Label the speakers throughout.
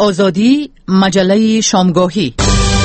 Speaker 1: آزادی، مجله شامگاهی.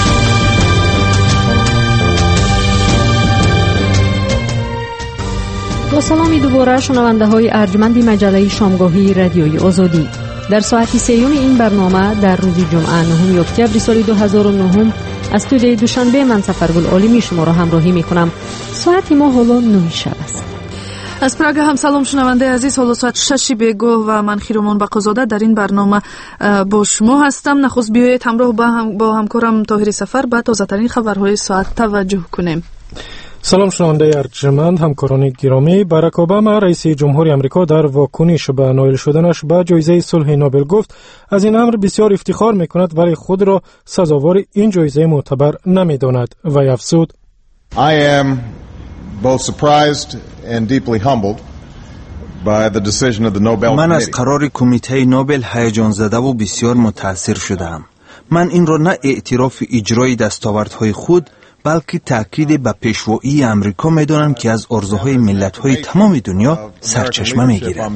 Speaker 2: با سلامی دوباره شنونده های ارجمند مجله شامگاهی رادیوی آزادی. در ساعت سیوم این برنامه در روز جمعه 9 اکتبر سال 2009 از استودیوی دوشنبه من سفرگل عالمی شما را همراهی می کنم. ساعت ما حالا 9 شب است.
Speaker 3: از پراگ هم سلام شنونده عزیز، حالا ساعت 6 بیگاه و من خیرومان بقازاده در این برنامه با شما هستم. نخست بیایید همراه با همکارم طاهر سفر به تازه ترین خبرهای ساعت توجه کنیم.
Speaker 4: سلام شنونده ارجمند، همکاران گرامی. باراک اوباما رئیس جمهوری آمریکا در واکنش به نایل شدنش به جایزه صلح نوبل گفت از این امر بسیار افتخار میکند ولی خود را سزاوار این جایزه معتبر نمیداند و افزود
Speaker 5: I am both surprised and deeply humbled by the decision of the Nobel
Speaker 6: من از
Speaker 5: Committee.
Speaker 6: قرار کمیته نوبل هیجان زده و بسیار متاثر شدم. من این را نه اعتراف اجرای دستاوردهای خود بلکه تأکید به پیشوایی امریکا می‌دانم که از آرزوهای ملت‌های تمام دنیا سرچشمه می‌گیرد.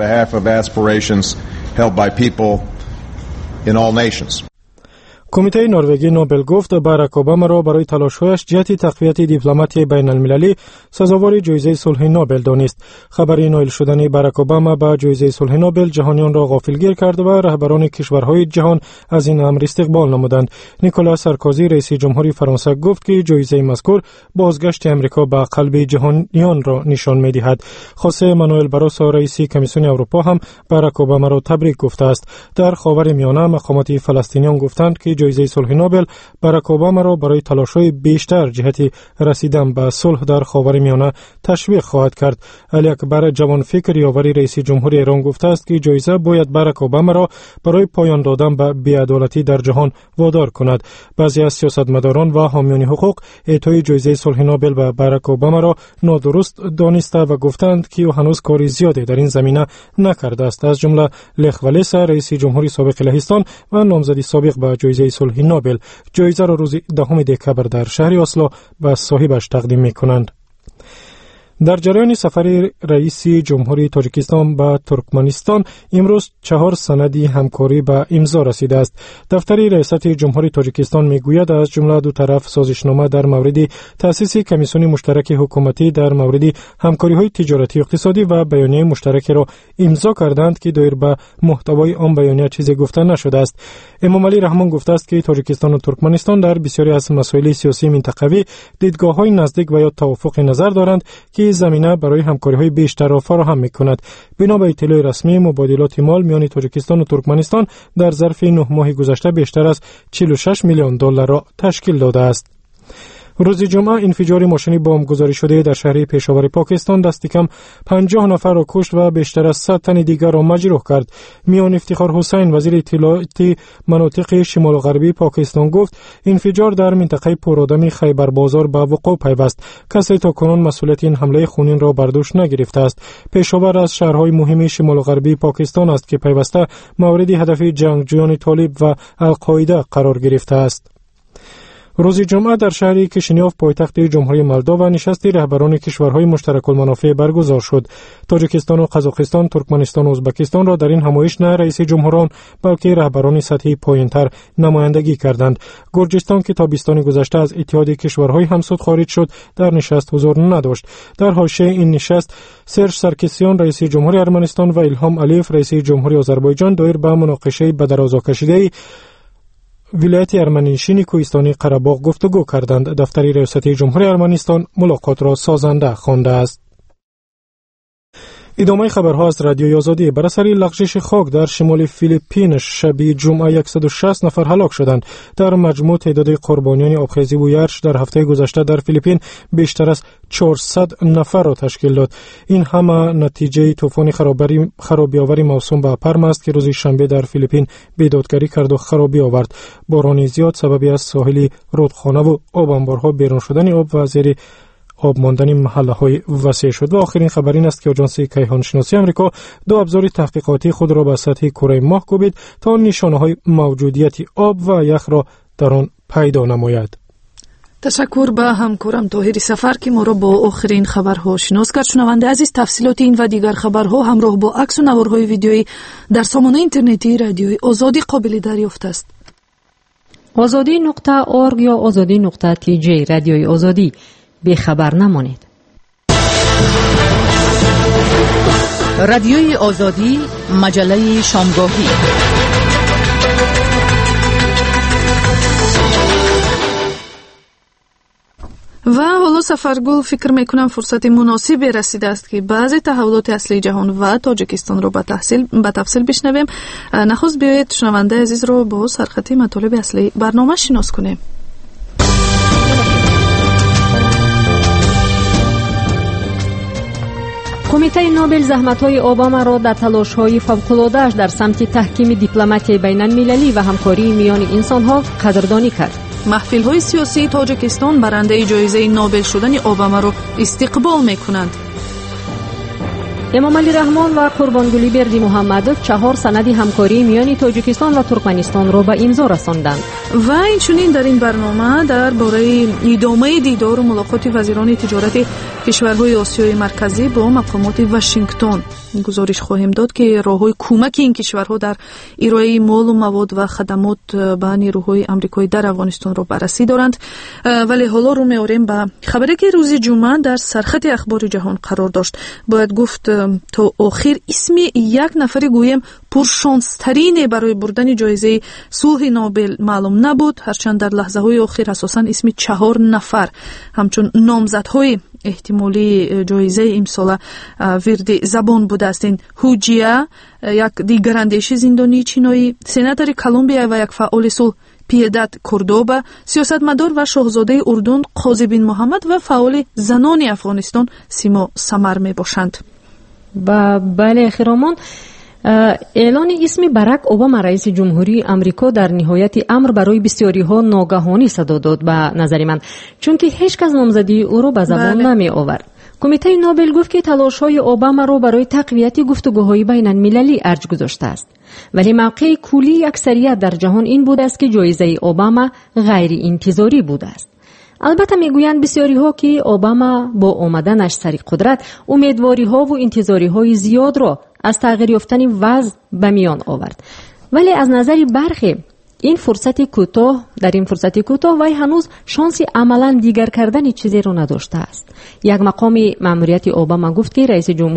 Speaker 4: کمیته نروژی نوبل گفت باراک اوباما را برای تلاش‌هایش جهت تقویت دیپلماتی بین‌المللی سزاوار جایزه صلح نوبل دانست. خبر نایل شدن باراک اوباما با جایزه صلح نوبل جهانیان را غافلگیر کرد و رهبران کشورهای جهان از این امر استقبال نمودند. نیکولا سارکوزی رئیس جمهوری فرانسه گفت که جایزه مذکور بازگشت امریکا به قلب جهانیان را نشان می‌دهد. خوسه مانوئل باروسو رئیس کمیسیون اروپا هم باراک اوباما را تبریک گفته است. در خاورمیانه مقامات فلسطینیان گفتند که جایزه صلح نوبل باراک اوباما را برای تلاش‌های بیشتر جهت رسیدن به صلح در خاورمیانه تشویق خواهد کرد. علی اکبر جوانفکر یاوری رئیس جمهوری ایران گفته است که جایزه باید باراک اوباما را برای پایان دادن به بی‌عدالتی در جهان وادار کند. بعضی از سیاستمداران و حامیان حقوق اعطای جایزه صلح نوبل به باراک اوباما را نادرست دانسته و گفتند که او هنوز کاری زیادی در این زمینه نکرده است. از جمله لخ والesa رئیس جمهوری سابق لهستان و نامزد سابق به جایزه صلح نوبل جایزه را روز 10 دکبر در شهر اسلو به صاحبش تقدیم می‌کنند. در جریان سفر رئیس جمهوری تاجیکستان به ترکمنستان امروز 4 سندی همکاری به امضا رسیده است. دفتر ریاست جمهوری تاجیکستان میگوید از جمله دو طرف سازشنامه در مورد تأسیس کمیسیون مشترک حکومتی در مورد همکاری‌های تجارتی و اقتصادی و بیانیه مشترک را امضا کردند که دایر به محتوای آن بیانیه چیزی گفته نشده است. امام علی رحمان گفته است که تاجیکستان و ترکمنستان در بسیاری از مسائل سیاسی منطقوی دیدگاه‌های نزدیک و یا توافق نظر دارند که زمینه برای همکاری‌های بیشتر را فراهم می‌کند. بنا به اطلاع رسمی مبادلات مال میان تاجیکستان و ترکمنستان در ظرف 9 ماه گذشته بیشتر از 46 میلیون دلار را تشکیل داده است. روز جمعه انفجار ماشین بمب گذاری شده در شهر پشاور پاکستان دست کم 50 نفر را کشت و بیشتر از 100 تن دیگر را مجروح کرد. میان افتخار حسین وزیر اطلاعات مناطق شمال غربی پاکستان گفت انفجار در منطقه پرآدم خیبر بازار به وقوع پیوست. کسی تاکنون مسئولیت این حمله خونین را بر دوش نگرفته است. پشاور از شهرهای مهم شمال غربی پاکستان است که پیوسته مورد هدف جنگجویان طالب و القاعده قرار گرفته است. روز جمعه در شهر کشینیوف پایتخت جمهوری مولداوا نشست رهبران کشورهای مشترک المنافع برگزار شد. تاجیکستان و قزاقستان، ترکمنستان و ازبکستان را در این همایش نه رئیس جمهوران بلکه رهبران سطحی پایین‌تر نمایندگی کردند. گرجستان که تابستان گذشته از اتحاد کشورهای همسود خارج شد در نشست حضور نداشت. در حاشیه این نشست سرژ سرکسیان رئیس جمهوری ارمنستان و ایلهام علیف رئیس جمهوری آذربایجان دایر به مناقشه به درازا کشیده ولایت ارمنی‌نشین کوهستانی قره‌باغ گفتگو کردند. دفتر ریاست جمهوری ارمنستان ملاقات را سازنده خوانده است. ادامه خبرها از رادیوی آزادی. بر اثر لغزش خاک در شمال فیلیپین شب جمعه 160 نفر هلاک شدند. در مجموع تعداد قربانیان آبخیزی و یارش در هفته گذشته در فیلیپین بیشتر از 400 نفر را تشکیل داد. این همه نتیجه طوفان خرابی‌آور موسوم به پرم است که روز شنبه در فیلیپین بیدادگری کرد و خرابی آورد. باران زیاد سببی از ساحل رودخانه و آب انبارها بیرون شدن آب و زیر آب ماندن محله‌های وسیع شد. و آخرین خبر این است که آژانس کیهان شناسی آمریکا 2 ابزار تحقیقاتی خود را به سطح کره ماه کوبید تا نشانه‌های موجودیت آب و یخ را در آن پیدا نماید.
Speaker 3: تشکر به همکارم طاهر سفر که ما را با آخرین خبرها شناس کرد. شنونده عزیز، تفصیلات این و دیگر خبرها همراه با عکس و نوارهای ویدیویی در سامانه اینترنتی رادیوی آزادی قابل دریافت است.
Speaker 2: azadi.org یا azadi.tj رادیوی آزادی. بی خبر نمانید.
Speaker 1: رادیوی آزادی، مجله شامگاهی.
Speaker 3: و حالا سفرگل فکر میکنم فرصت مناسبی رسیده است که بعضی تحولات اصلی جهان و تاجیکستان رو به تفصیل بشنویم. نخست بیایید شنونده عزیز رو با سرخط مطالب اصلی برنامه شناس کنیم.
Speaker 2: کمیته نوبل زحمت‌های اوباما را در تلاش‌های فوق‌العاده‌اش در سمت تحکیم دیپلماتی بین‌المللی و همکاری میان انسان‌ها قدردانی کرد.
Speaker 3: محفل‌های سیاسی تاجیکستان برنده جایزه نوبل شدن اوباما را استقبال می‌کنند.
Speaker 2: امام علی رحمان و قربانگلی بردی محمدوف 4 سند همکاری میان تاجیکستان و ترکمنستان را به امضا رساندند.
Speaker 3: و اینچنین در این برنامه درباره ادامه دیدار و ملاقات وزیران تجارت کشورهای آسیای مرکزی با مقامات واشنگتن گزارش خواهیم داد که راه‌های کمک این کشورها در ارائه مال و مواد و خدمات به نیروهای آمریکایی در افغانستان را بررسی دارند. ولی حالا رو می‌آوریم به خبری که روز جمعه در سرخط اخبار جهان قرار داشت. باید گفت تا آخر اسم یک نفر گویم پرشانسترین برای بردن جایزه صلح نوبل معلوم نبود، هرچند در لحظه‌های آخر اساساً اسم 4 نفر همچون نامزدهای احتمالی جایزه امسال ورد زبان بوده استند. هوجیا، یک دیگراندیش زندانی چینایی، سناتور کلمبیا و یک فعال صلح پیدت کوردوبا، سیاستمدار و شاهزاده اردن قاضی بن محمد و فعال زنان افغانستان سیما سمر می باشند.
Speaker 2: بله خیرامان، اعلان اسم باراک اوباما رئیس جمهوری آمریکا در نهایت امر برای بسیاری ها ناگهانی صدا داد به نظر من، چون که هیچ کس نامزدی او را به زبان نمی آورد. کمیته نوبل گفت که تلاش‌های اوباما را برای تقویت گفتگوهای بین المللی ارج گذاشته است، ولی موقع کلی اکثریت در جهان این بوده است که جایزه اوباما غیر انتظاری بوده است. البته میگویند بسیاری ها که اوباما با آمدنش سر قدرت امیدواری ها و انتظاری های زیاد را از تغییر یافتن وضع به میان آورد، ولی از نظر برخی در این فرصت کوتاه وی هنوز شانس عملا دیگر کردن چیزی را نداشته است. یک مقام مأموریت اوباما گفت که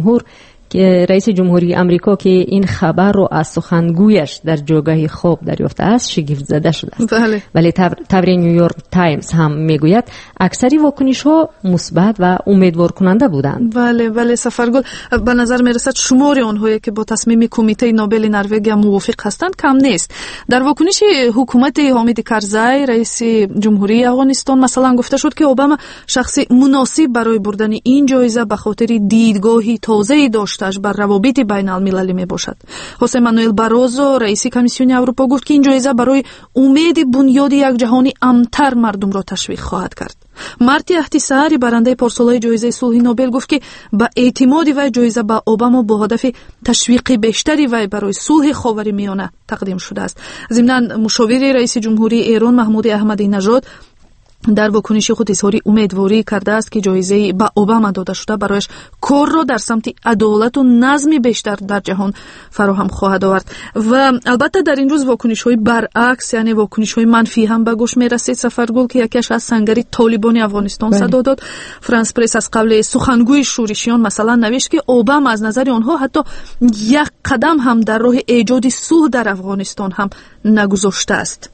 Speaker 2: رئیس جمهوری آمریکا که این خبر رو از سخنگویش در جایگاه خواب دریافته است شگفت زده شده است.
Speaker 3: بله.
Speaker 2: ولی تبر نیویورک تایمز هم میگوید اکثری واکنش‌ها مثبت و امیدوار کننده بودند.
Speaker 3: بله سفرگل، به نظر میرسد شمار آنهایی که با تصمیم کمیته نوبل نروژ موافق هستند کم نیست. در واکنش حکومت حامد کرزی رئیس جمهوری افغانستان مثلا گفته شد که اوباما شخص مناسب برای بردن این جایزه به خاطر دیدگاهی تازه‌ای داشتش بر روابط بین المللی می باشد. حسین مانوئل باروزو رئیس کمیسیون اروپا گفت که این جایزه برای امید بنیاد یک جهانی امن‌تر مردم را تشویق خواهد کرد. مارتی احتیساری برنده پارسالای جایزه صلح نوبل گفت که با اعتماد وی جایزه با اوباما با هدف تشویق بیشتری وی برای صلح خاورمیانه تقدیم شده است. ضمن مشاور رئیس جمهوری ایران محمود احمدی نژاد در واکنش خود اظهار امیدواری کرده است که جایزه به اوباما داده شده برایش کار را در سمت عدالت و نظم بیشتر در جهان فراهم خواهد آورد. و البته در این روز واکنش‌های برعکس، یعنی واکنش‌های منفی هم به گوش می‌رسید. سفرگل که یکیش از سنگری طالبان افغانستان صدا داد. فرانس پرس از قبل سخنگوی شورشیان مثلا نوشت که اوباما از نظر آنها حتی یک قدم هم در راه ایجاد صلح در افغانستان هم نگذاشته است.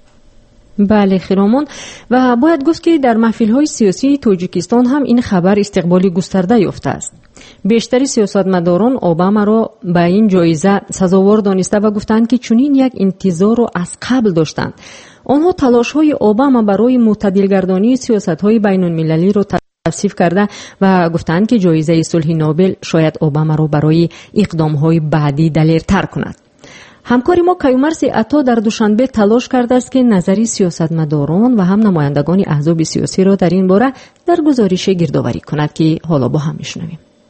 Speaker 2: بله خیرامان، و باید گفت که در محفل‌های سیاسی تاجیکستان هم این خبر استقبالی گسترده یافته است. بیشتری سیاستمداران اوباما را به این جایزه سزاوار دانسته و گفتند که چنین یک انتظار را از قبل داشتند. آنها تلاش‌های اوباما برای معتدل‌گردانی سیاست‌های بین‌المللی را توصیف کرده و گفتند که جایزه صلح نوبل شاید اوباما را برای اقدام‌های بعدی دلیرتر کند. همکاری ما کیومرث عطا در دوشنبه تلاش کرده است که نظری سیاستمداران و هم نمایندگان احزاب سیاسی را در این باره در گزارش گردآوری کند که حالا با هم میشنویم.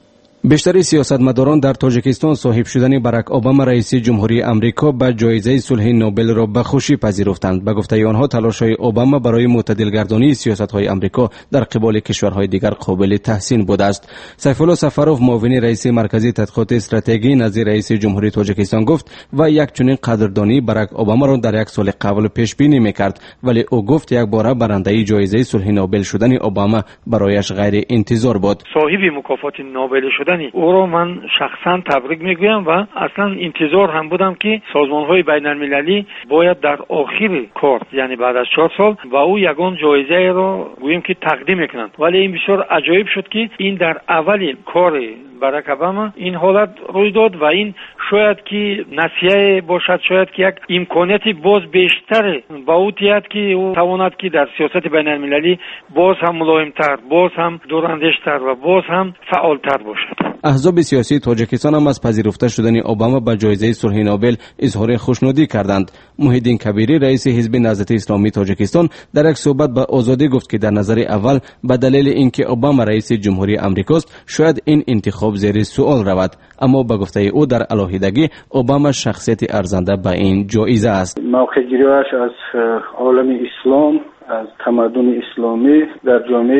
Speaker 7: بیشتر سیاستمداران در تاجیکستان صاحب شدن باراک اوباما رئیس جمهوری آمریکا به جایزه صلح نوبل را به خوشی پذیرفتند. به گفته آنها تلاش‌های اوباما برای معتدل‌گردانی سیاست‌های آمریکا در قبال کشورهای دیگر قابل تحسین بوده است. سیف الله سفروف معاون رئیس مرکز تحقیقات استراتژی نزد رئیس جمهوری تاجیکستان گفت و یک چنین قدردانی باراک اوباما را در یک سال قبل پیش بینی می‌کرد، ولی او گفت یک بار برنده جایزه صلح نوبل شدن اوباما برایش غیر انتظار بود.
Speaker 8: صاحب مکافات نوبل شدن او را من شخصا تبریک میگویم و اصلا انتظار هم بودم که سازمان‌های بین‌المللی باید در آخر کار یعنی بعد از 4 سال و او یگان جایزه را گوییم که تقدیم میکنند، ولی این بسیار عجایب شد که این در اول کار باراک اوباما این حالت روی داد و این شاید که نصیحه باشد، شاید که یک امکاناتی باز بیشتر با او تیاد که او تواند که در سیاست بین‌المللی باز هم ملایم‌تر، باز هم دوراندیش‌تر و باز هم فعال‌تر باشد.
Speaker 7: احزاب سیاسی تاجیکستان هم از پذیرفته شدن اوباما به جایزه صلح نوبل اظهار خوشنودی کردند. محیدین کبیری رئیس حزب نهضت اسلامی تاجیکستان در یک صحبت به آزادی گفت که در نظر اول به دلیل اینکه اوباما رئیس جمهوری آمریکاست شاید این انتخاب زیر سوال رود، اما به گفته او در علاهیدگی اوباما شخصیت ارزنده به این جایزه است.
Speaker 9: موقع گیریش از عالم اسلام، از تمدن اسلامی در جامعه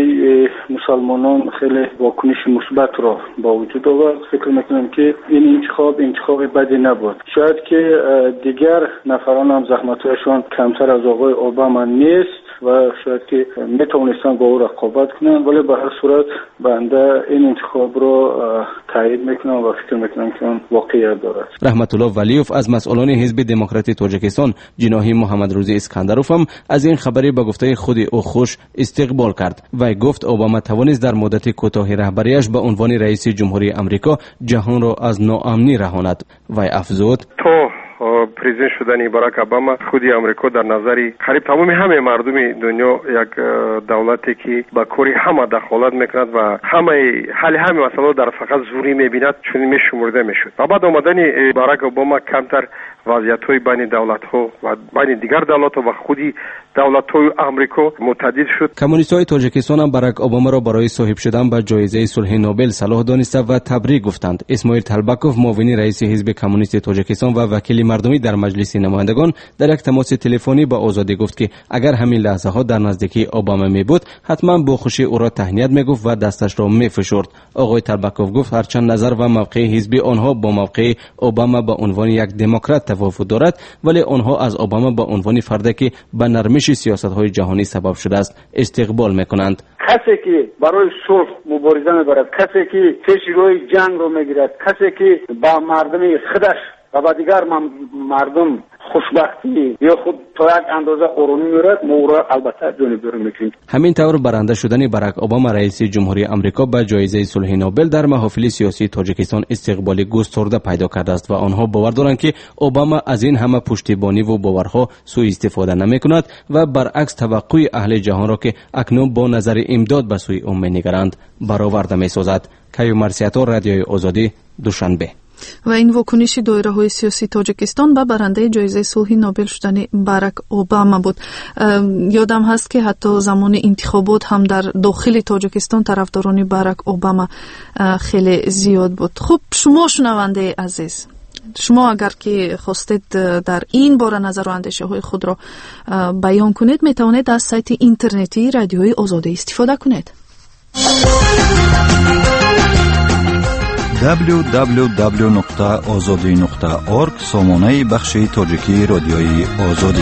Speaker 9: مسلمانان خیلی واکنش مثبت را با وجود آورد. فکر میکنم که این انتخاب بدی نبود. شاید که دیگر نفران هم زحمتشان کمتر از آقای اوباما نیست و شاید که میتونستن با او رقابت کنن، ولی به هر صورت بنده این انتخاب رو تایید میکنم و فکر میکنم که اون واقعیت دارد.
Speaker 7: رحمت الله ولیوف از مسئولان حزب دموکراتی تاجیکستان جناحی محمد روزی اسکندروف هم از این خبری به گفته خود او خوش استقبال کرد و گفت اوباما توانست در مدت کوتاه رهبریش به عنوان رئیس جمهوری آمریکا جهان را از ناامنی رهاند و افزود
Speaker 10: پرزیدنت شدن باراک اوباما خودی آمریکا در نظر قریب تمام همه مردم دنیا یک دولتی که با کاری همه دخالت میکند و حل همه مسائل در فقط زوری میبیند چون میشمرده میشد. و بعد آمدن باراک اوباما کمتر وضعیت‌های بین دولت‌ها و بین دیگر دولت‌ها و خودی دولت‌های آمریکا متعدد شد.
Speaker 7: کمونیست‌های تاجیکستان هم باراک اوباما را برای صاحب شدن به جایزه صلح نوبل صلاح دانسته و تبریک گفتند. اسماعیل تلبکوف معاون رئیس حزب کمونیست تاجیکستان و وکیل مردمی در مجلس نمایندگان در یک تماس تلفنی با آزادی گفت که اگر همین لحظه‌ها در نزدیکی اوباما می‌بود حتما با خوشی او را تهنیت می‌گفت و دستش را می‌فشرد. آقای تلبکوف گفت هرچند نظر و موقع حزب آنها با موقع اوباما به عنوان یک دموکرات تفاوت دارد، ولی آنها از اوباما به عنوان فردی که به نرمش سیاست‌های جهانی سبب شده است استقبال می‌کنند.
Speaker 9: کسی که برای صلح مبارزه می‌برد، کسی که پیش روی جنگ رو می‌گیرد، کسی که با مردم خودش و با دیگر مردم خوشبختی یا خود تا یک اندازه قرونی می‌رد، ما را البته جانبدار می‌کنیم.
Speaker 7: همین طور برنده شدن باراک اوباما رئیس جمهوری آمریکا به جایزه صلح نوبل در محافل سیاسی تاجیکستان استقبال گسترده پیدا کرده است و آنها باور دارند که اوباما از این همه پشتیبانی و باورها سوء استفاده نمی‌کند و برعکس توقع اهل جهان را که اکنون با نظر امداد به سوی او می‌نگرند برآورده می‌سازد. کیو مرسیاتو، رادیوی آزادی، دوشنبه.
Speaker 3: و این واکنش دایره‌های سیاسی تاجیکستان به برنده جایزه صلح نوبل شدن باراک اوباما بود. یادم هست که حتی زمان انتخابات هم در داخل تاجیکستان طرفداران باراک اوباما خیلی زیاد بود. خب شما شنونده عزیز، شما اگر که خواستید در این باره نظر و اندیشه های خود را بیان کنید می توانید از سایت اینترنتی رادیوی آزادی استفاده کنید.
Speaker 11: www.azadi.org سامانه بخش تاجیکی رادیوی آزادی.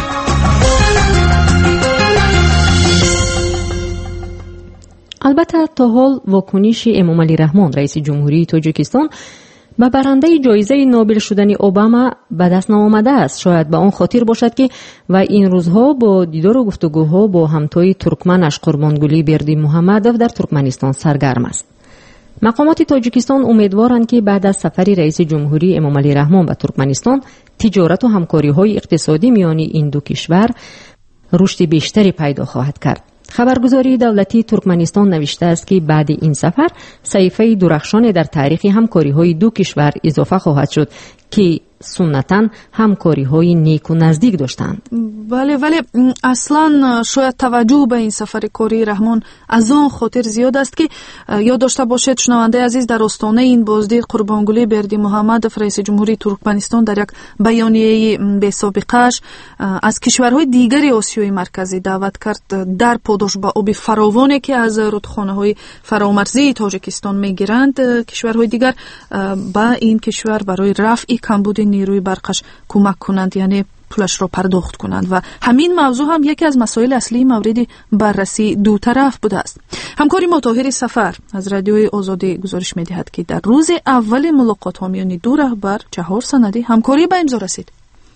Speaker 2: البته تا حال واکنش امامعلی رحمان رئیس جمهوری تاجیکستان به برنده جایزه نوبل شدن اوباما به دست نآمده است. شاید به آن خاطر باشد که و این روزها با دیدار و گفتگوها با همتای ترکمنش قربانگلی بردی محمدوف در ترکمنستان سرگرم است. مقامات تاجیکستان امیدوارند که بعد از سفر رئیس جمهوری امامعلی رحمان به ترکمنستان تجارت و همکاری‌های اقتصادی میان این دو کشور رشد بیشتری پیدا خواهد کرد. خبرگزاری دولتی ترکمنستان نوشته است که بعد این سفر صحیفه درخشان در تاریخ همکاری‌های دو کشور اضافه خواهد شد که سنتاً همکاری‌های نیک و نزدیک داشتند.
Speaker 3: بله، ولی اصلا شاید توجه به این سفر کاری رحمان از آن خاطر زیاد است که یاد داشته باشید شنونده عزیز، در آستانه این بازدید قربانگلی بردیمحمدov رئیس جمهوری ترکمنستان در یک بیانیه بی سابقه‌اش از کشورهای دیگری آسیای مرکزی دعوت کرد در پاداش به آب فراوانی که از رودخانه‌های فرامرزی تاجیکستان میگیرند کشورهای دیگر با این کشور برای رفع کمبود نیروی برقش کمک کنند، یعنی پولش را پرداخت کنند و همین موضوع هم یکی از مسائل اصلی مورد بررسی دو طرف بوده است. همکاری ما طاهر سفر از رادیوی آزادی گزارش می‌دهد که در روز اول ملاقات میان دو رهبر 4 سندی همکاری به امضا رسید.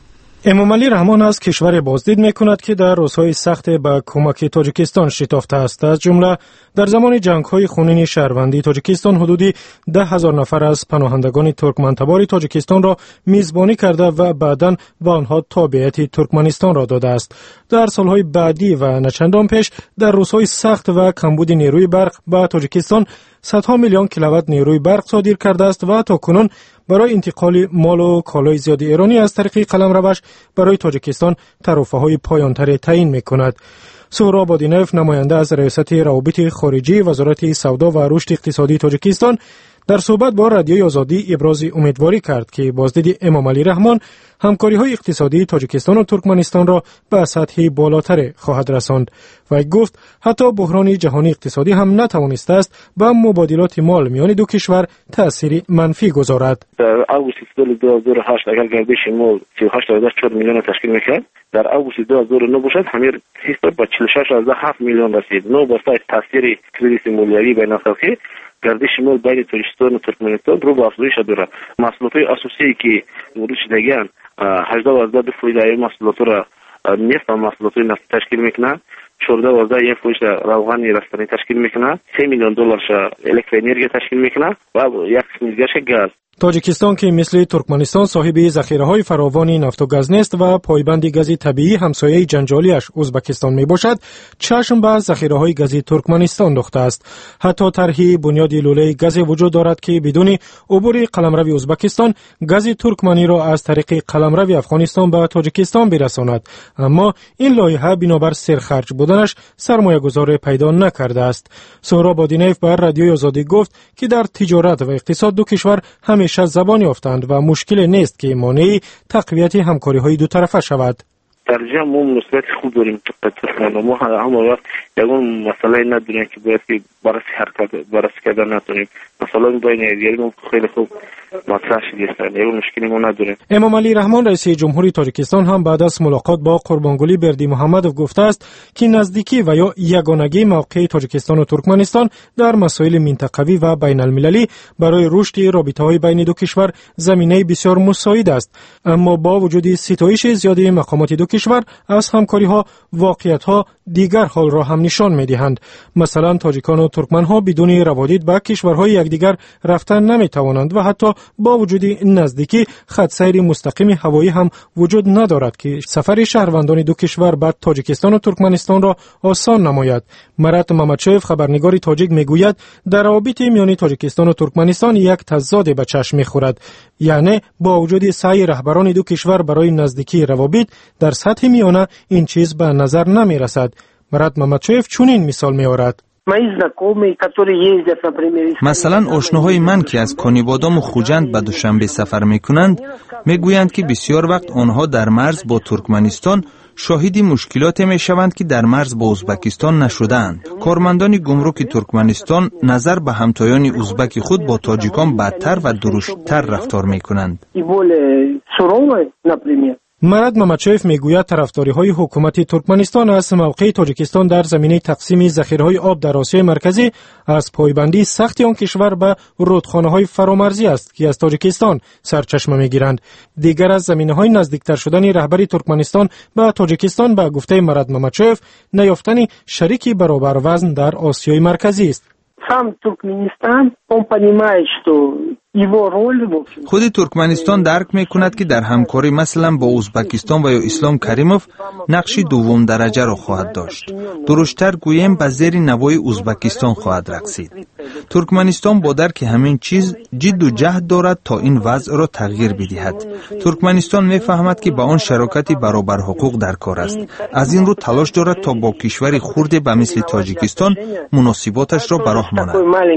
Speaker 4: امامعلی رحمان از کشور بازدید می‌کند که در روزهای سخت به کمک تاجیکستان شتافته است. از جمله در زمان جنگ‌های خونین شهروندی تاجیکستان حدودی 10,000 نفر از پناهندگان ترکمن‌تبار تاجیکستان را میزبانی کرده و بعداً به آنها تابعیت ترکمنستان را داده است. در سالهای بعدی و نچندان پیش در روزهای سخت و کمبود نیروی برق به تاجیکستان صدها میلیون کیلووات نیروی برق صادر کرده است و تاکنون برای انتقال مال و کالای زیاد ایرانی از طریق قلمروش برای تاجیکستان طرفه‌های پایان‌تر تعیین می‌کند. سهراب بادینوف نماینده از ریاست روابط خارجی وزارت سودا و رشد اقتصادی تاجیکستان در صحبت با رادیوی آزادی ابراز امیدواری کرد که بازدید امامعلی رحمان همکاری‌های اقتصادی تاجیکستان و ترکمنستان را به سطح بالاتر خواهد رساند و گفت حتی بحران جهانی اقتصادی هم نتوانسته است به مبادلات مال میان دو کشور تأثیر منفی گذارد.
Speaker 12: در آگوست سال 2008 اگر گردش مال 38.4 میلیون تشکیل می‌کرد، در آگوست 2009 باشد همین سیستم با 46.7 میلیون رسید. نو با تاثیر کریزیس مالیوی بین‌المللی گردش مال بین تاجیکستان و ترکمنستان رو به افزایش دارد. محصولات اساسی که ورود شدگان 18% محصولات را نفت و محصولات نفت تشکیل میکنند، 14% روغن رستنی تشکیل میکنند، 3 میلیون دلار الکتریک تشکیل میکنند و یک قسم دیگه گاز.
Speaker 4: تاجیکستان که مثل ترکمنستان صاحب ذخیره‌های فراوانی نفت و گاز نیست و پایبند گاز طبیعی همسایه جنجالیش ازبکستان میباشد، چشم به ذخیره‌های گاز ترکمنستان دوخته است. حتی طرحی بنیاد لوله گاز وجود دارد که بدون عبور قلمرو ازبکستان گاز ترکمنی را از طریق قلمرو افغانستان به تاجیکستان برساند، اما این لایحه بنابر سرخرج بودنش سرمایه‌گذار پیدا نکرده است. سهراب بادینوف بر رادیوی آزادی گفت که در تجارت و اقتصاد دو کشور همیشه زبان یافتند و مشکل نیست که مانع تقویت همکاری‌های دو طرفه شود.
Speaker 12: در جمع ما مثبت خوب داریم تقریبا ما همه وقت یکون مسئله نداریم که باید که بررسی کردن نتونیم. مثلا بین دیگری ما خیلی خوب مطرح شده، یه مشکلی ما نداریم.
Speaker 4: امامعلی رحمان رئیس جمهوری تاجیکستان هم بعد از ملاقات با قربانگلی بردیمحمدov گفته است که نزدیکی و یا یگانگی موقع تاجیکستان و ترکمنستان در مسائل منطقوی و بین المللی برای رشد رابطه‌های بین دو کشور زمینه بسیار مساعد است، اما با وجود ستایش زیاد مقامات دو کشور از همکاری‌ها واقعیت‌ها دیگر حال را هم نشان می‌دهند. مثلا تاجیکان و ترکمن‌ها بدون روابط با کشورهای یکدیگر رفتن نمی‌توانند و حتی با وجود نزدیکی خط سیر مستقیم هوایی هم وجود ندارد که سفر شهروندان دو کشور به تاجیکستان و ترکمنستان را آسان نماید. مرات ممدچوف خبرنگار تاجیک میگوید در روابط میان تاجیکستان و ترکمنستان یک تضاد به چشم می‌خورد، یعنی با وجود سعی رهبران دو کشور برای نزدیکی روابط در سطح میانه این چیز به نظر نمی‌رسد. مرات ممدچوف چنین مثال می‌آورد:
Speaker 6: مثلا آشناهای من که از کانیبادام و خوجند به دوشنبه سفر میکنند میگویند که بسیار وقت آنها در مرز با ترکمنستان شاهد مشکلات میشوند که در مرز با ازبکستان نشدند. کارمندان گمرک ترکمنستان نظر به همتایان ازبک خود با تاجیکان بدتر و درشت‌تر رفتار میکنند.
Speaker 4: مرات ممدچوف میگوید طرفداری‌های حکومت ترکمنستان از موقع تاجیکستان در زمینه تقسیم ذخیره‌های آب در آسیای مرکزی از پایبندی سخت آن کشور به رودخانه‌های فرامرزی است که از تاجیکستان سرچشمه می‌گیرند. دیگر از زمینه‌های نزدیکتر شدن رهبری ترکمنستان به تاجیکستان به گفته مرات ممدچوف نیافتن شریکی برابر وزن در آسیای مرکزی است.
Speaker 6: خود ترکمنستان درک میکند که در همکاری مثلا با ازبکستان و یا اسلام کریموف نقش دوم درجه را خواهد داشت. درشتر گویم به زیر نوای ازبکستان خواهد رقصید. ترکمنستان با درک همین چیز جد و جهد دارد تا این وضع را تغییر بدهد. ترکمنستان میفهمد که با آن شراکت برابر حقوق در کار است. از این رو تلاش دارد تا با کشوری خرد به مثل تاجیکستان مناسباتش را براه ماند.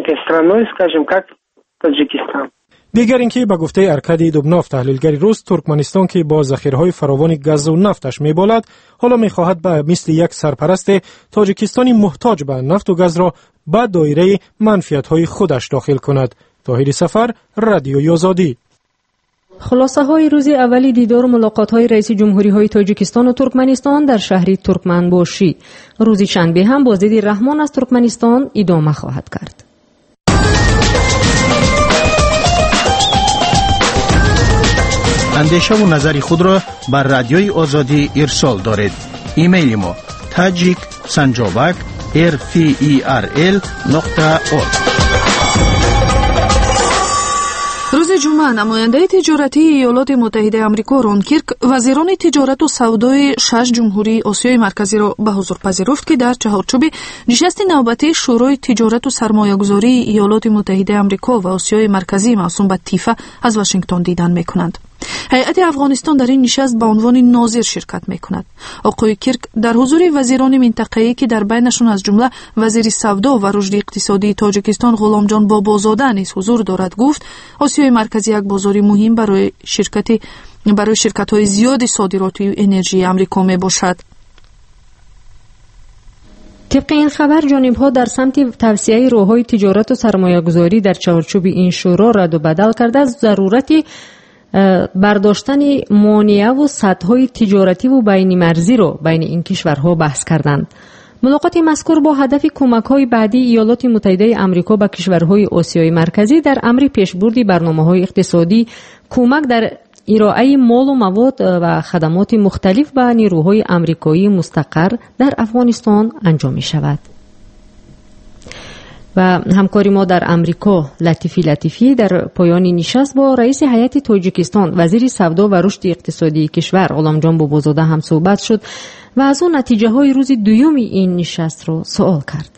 Speaker 4: دیگر اینکه به گفته ارکادی دوبناف تحلیلگر روس، ترکمنستان که با ذخیره‌های فراوان گاز و نفتش میبالد، حالا میخواهد به مثل یک سرپرست تاجیکستانی محتاج به نفت و گاز را به دایره منفعت‌های خودش داخل کند. طاهر سفر، رادیوی آزادی.
Speaker 2: خلاصه های روز اولی دیدار و ملاقات های رئیس جمهوری های تاجیکستان و ترکمنستان در شهر ترکمنباشی روز شنبه هم بازدید رحمان از ترکمنستان ادامه خواهد کرد.
Speaker 13: اندیشه و نظر خود را بر رادیوی آزادی ارسال دارید. ایمیل ما tajik@rferl.org.
Speaker 3: روز جمعه نماینده تجارتی ایالات متحده آمریکا رون کیرک وزیران تجارت و سودای 6 جمهوری آسیای مرکزی را به حضور پذیرفت که در چهارچوب نشست نوبتی شورای تجارت و سرمایه‌گذاری ایالات متحده آمریکا و آسیای مرکزی موسوم به تیفا از واشنگتن دیدن می‌کنند. هیئت افغانستان در این نشست به عنوان ناظر شرکت می‌کند. آقای کیرک در حضور وزیران منطقه‌ای که در بینشون از جمله وزیر سودا و رشد اقتصادی تاجیکستان غلامجان بابازاده نیز حضور دارد گفت آسیای مرکزی یک بازار مهم برای شرکت‌های زیاد صادراتی و انرژی آمریکا میباشد.
Speaker 2: طبق این خبر جانب‌ها در سمت توسعه راه‌های تجارت و سرمایه‌گذاری در چارچوب این شورا رد و بدل کرده از ضرورت برداشتن مانع و سدهای تجارتی و بین مرزی را بین این کشورها بحث کردند. ملاقات مذکور با هدف کمک‌های بعدی ایالات متحده آمریکا به کشورهای آسیای مرکزی در امر پیشبرد برنامه‌های اقتصادی، کمک در ارائه مال و مواد و خدمات مختلف به نیروهای آمریکایی مستقر در افغانستان انجام می‌شود. و همکاری ما در امریکا لطیفی در پایان نشست با رئیس هیئت تاجیکستان، وزیر سودا و رشد اقتصادی کشور غلامجان بابازاده هم صحبت شد و از اون نتیجه های روز دوم این نشست رو سوال کرد.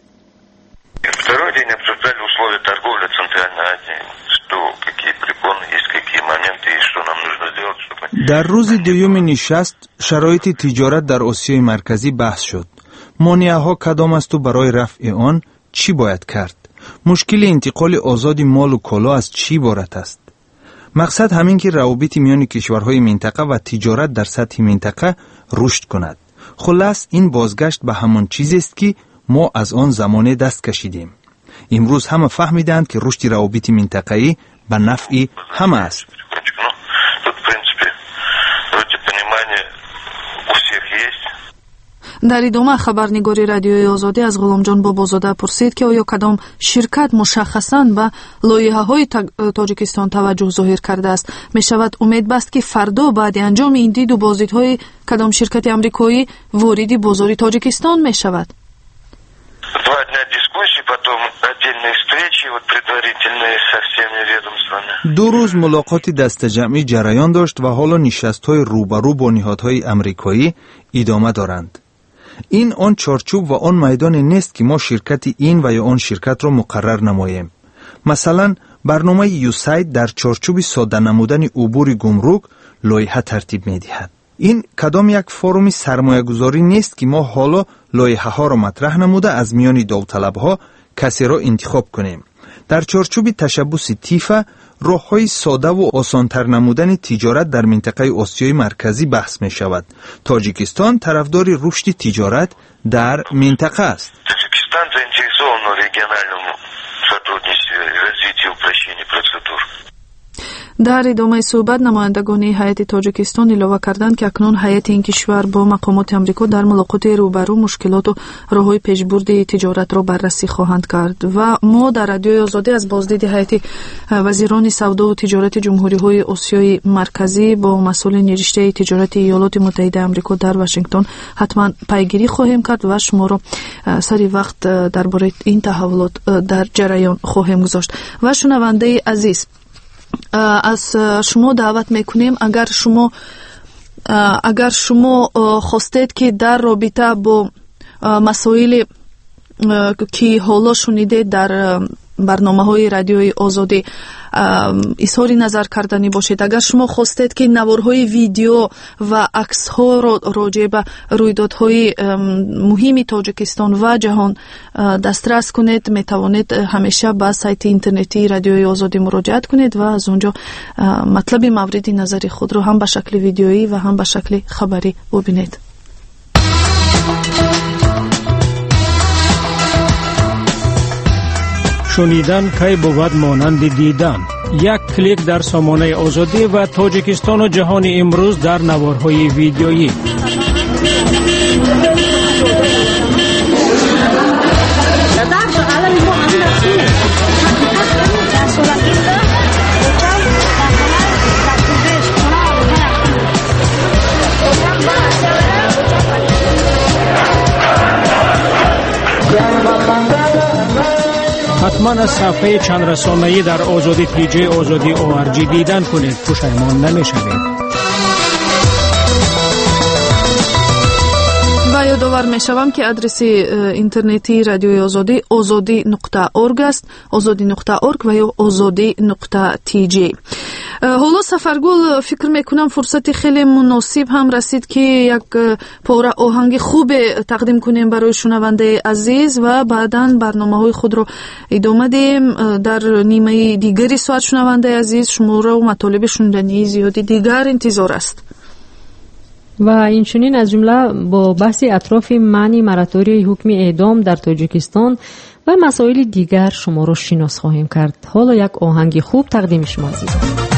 Speaker 6: در روز دوم نشست شرایط تجارت در آسیای مرکزی بحث شد. مانع‌ها کدام است و برای رفع آن چی باید کرد؟ مشکل انتقال آزاد مال و کالا از چی عبارت است؟ مقصد همین که روابط میان کشورهای منطقه و تجارت در سطح منطقه رشد کند. خلاص این بازگشت به همان چیزی است که ما از آن زمانه دست کشیدیم. امروز همه فهمیدند که رشد روابط منطقه‌ای به نفع همه است.
Speaker 3: در ادامه خبرنگاری رادیوی آزادی از غلامجان بابازاده پرسید که آیا کدام شرکت مشخصاً به لایحه‌های تاجیکستان توجه ظاهر کرده است. می شود امید بست که فردا بعد انجام این دید و بازدیدهای کدام شرکت آمریکایی وارد بازار تاجیکستان می شود.
Speaker 6: دو روز ملاقات دست جمعی جریان داشت و حالا نشست‌های روبرو با نهادهای آمریکایی ادامه دارند. این آن چارچوب و آن میدان نیست که ما شرکت این و یا آن شرکت را مقرر نماییم. مثلا برنامه یوساید در چارچوب ساده نمودن عبور گمرک لایحه ترتیب می‌دهد. این کدام یک فروم سرمایه‌گذاری نیست که ما حالا لایحه ها را مطرح نموده از میان داوطلب‌ها کسی را انتخاب کنیم. در چارچوب تشبث تیفا راه‌های ساده و آسان‌تر نمودن تجارت در منطقه آسیای مرکزی بحث می‌شود. تاجیکستان طرفدار رشد تجارت در منطقه است.
Speaker 14: Таджикистан заинтересован в региональном сотрудничестве и развитии упрощения процедур.
Speaker 3: در ادامه صحبت نمایندگان هیئت تاجیکستان اضافه کردند که اکنون هیئت این کشور با مقامات آمریکا در ملاقات روبرو مشکلات و راه‌های پیشبرد تجارت را بررسی خواهند کرد و ما در رادیوی آزادی از بازدید هیئت وزیران سودا و تجارت جمهوری‌های آسیای مرکزی با مسئولین رشته تجارت ایالات متحده آمریکا در واشنگتن حتما پیگیری خواهیم کرد و شما را سری وقت درباره این تحولات در جریان خواهیم گذاشت. و شنونده عزیز، از شما دعوت میکنیم اگر شما خواستید که در رابطه با مسائل که حالا شنیده در барномаҳои радиои озодӣ изҳори назар кардани бошед. Агар шумо хостед ки наворҳои видео ва аксҳоро роҷеъ ба рӯйдодҳои муҳими Тоҷикистон ва ҷаҳон дастрас кунед, метавонед ҳамеша ба сайти интернетии радиои озодӣ муроҷиат кунед ва аз онҷо матлаби мавриди назари худро ҳам ба шакли видеоӣ ва ҳам ба шакли хабарӣ бубинед.
Speaker 13: шунидан кай бувад монанди дидан. як клик дар сомонаи озодӣ ва Тоҷикистону ҷаҳони имрӯз дар наворҳои видеоӣ. حتما از صفحه چند رسانه‌ای در آزادی تیجی آزادی ORG دیدن کنید، پشیمان نمی‌شوید.
Speaker 3: ва ёдовар мешавам ки адреси интернетии радиои озодӣ озоди.орг аст, озоди.орг ва ё озоди.tj. ҳоло Сафаргул, фикр мекунам фурсати хеле муносиб ҳам расид ки як пора оҳанги хубе тақдим кунем барои шунавандаи азиз ва баъдан барномаҳои худро идома диҳем. дар нимаи дигари соат шунавандаи азиз шуморо матолиби шунидании зиёди дигар интизор аст.
Speaker 2: و اینچنین از جمله با بحث اطراف منع مراتوری حکم اعدام در تاجیکستان و مسائل دیگر شما رو شناس خواهیم کرد. حالا یک آهنگ خوب تقدیم شما عزیزان.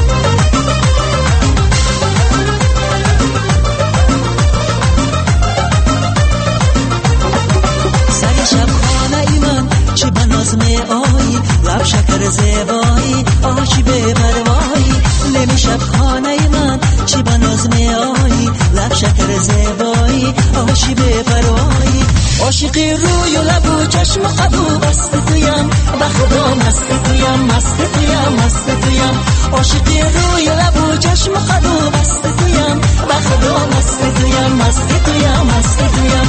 Speaker 15: سر شب خانه ای من چی بناز می آیی، لب شکر زیبایی آچی به پروایی. نمی شب خانه ای من چی بناز می آیی، لب شکر زیبایی آچی به پروایی. عاشقی روی و لب و چشم قدو بست تویم، به خدا مست تویم، مست تویم، مست تویم. عاشقی روی و لب و چشم قدو بست تویم، به خدا مست تویم، مست تویم، مست تویم.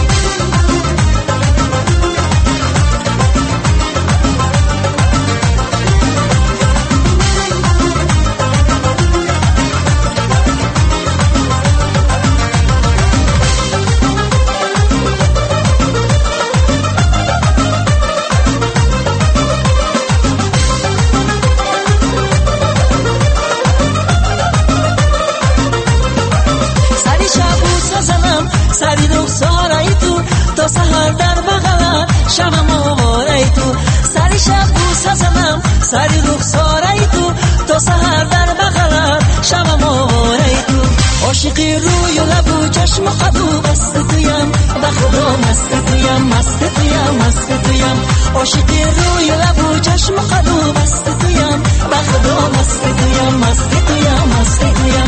Speaker 15: سری رخساره تو تا سحر در بغلت شبم آواره تو. سری شب بوسه زنم سری رخساره تو تا سحر در بغلت شبم آواره تو. عاشقی روی و لب و چشم قدو بست تویم، به خدا مست تویم، مست تویم، مست تویم. عاشقی روی و لب و چشم قدو بست تویم، به خدا مست تویم، مست تویم، مست تویم.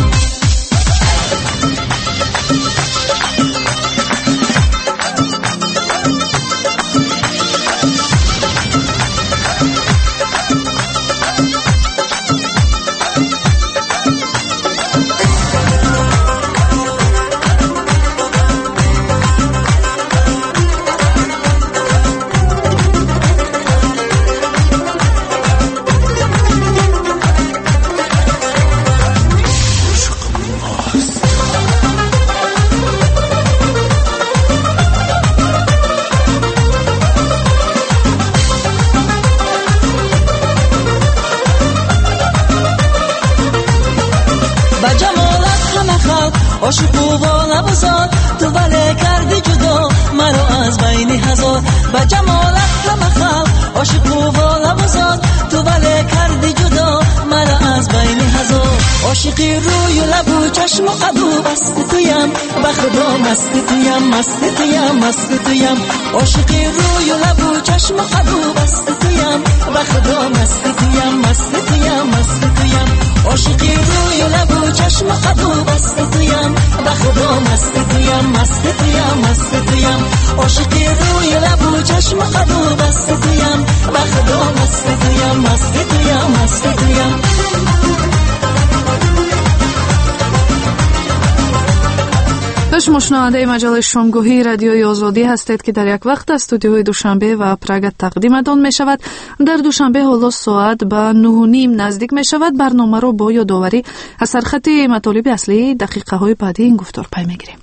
Speaker 15: عاشق و لب زاد تو ولی کردی جدا مرا از بین هزار. با جمالت همه خلق عاشق و لب زاد تو ولی کردی جدا مرا از بین هزار. عاشقی روی و لب و چشم و قدو بست تویم، به خدا مست تویم، مست تویم، مست تویم. عاشقی روی و لب و چشم و قدو بست تویم، به خدا مست تویم، مست تویم، مست تویم. عاشقی روی و لب و چشم قدو بست تویم، به خدا مست تویم، مست تویم، مست تویم. عاشقی روی و لب و چشم قدو بست تویم، به خدا مست تویم، مست تویم، مست تویم.
Speaker 3: شما شنونده مجله شامگاهی رادیوی آزادی هستید که در یک وقت از استودیوی دوشنبه و پراگ تقدیمتان می شود. در دوشنبه حالا ساعت به 9:30 نزدیک می شود. برنامه رو با یادآوری از سرخط مطالب اصلی دقیقه های بعدی این گفتار پی می گیریم.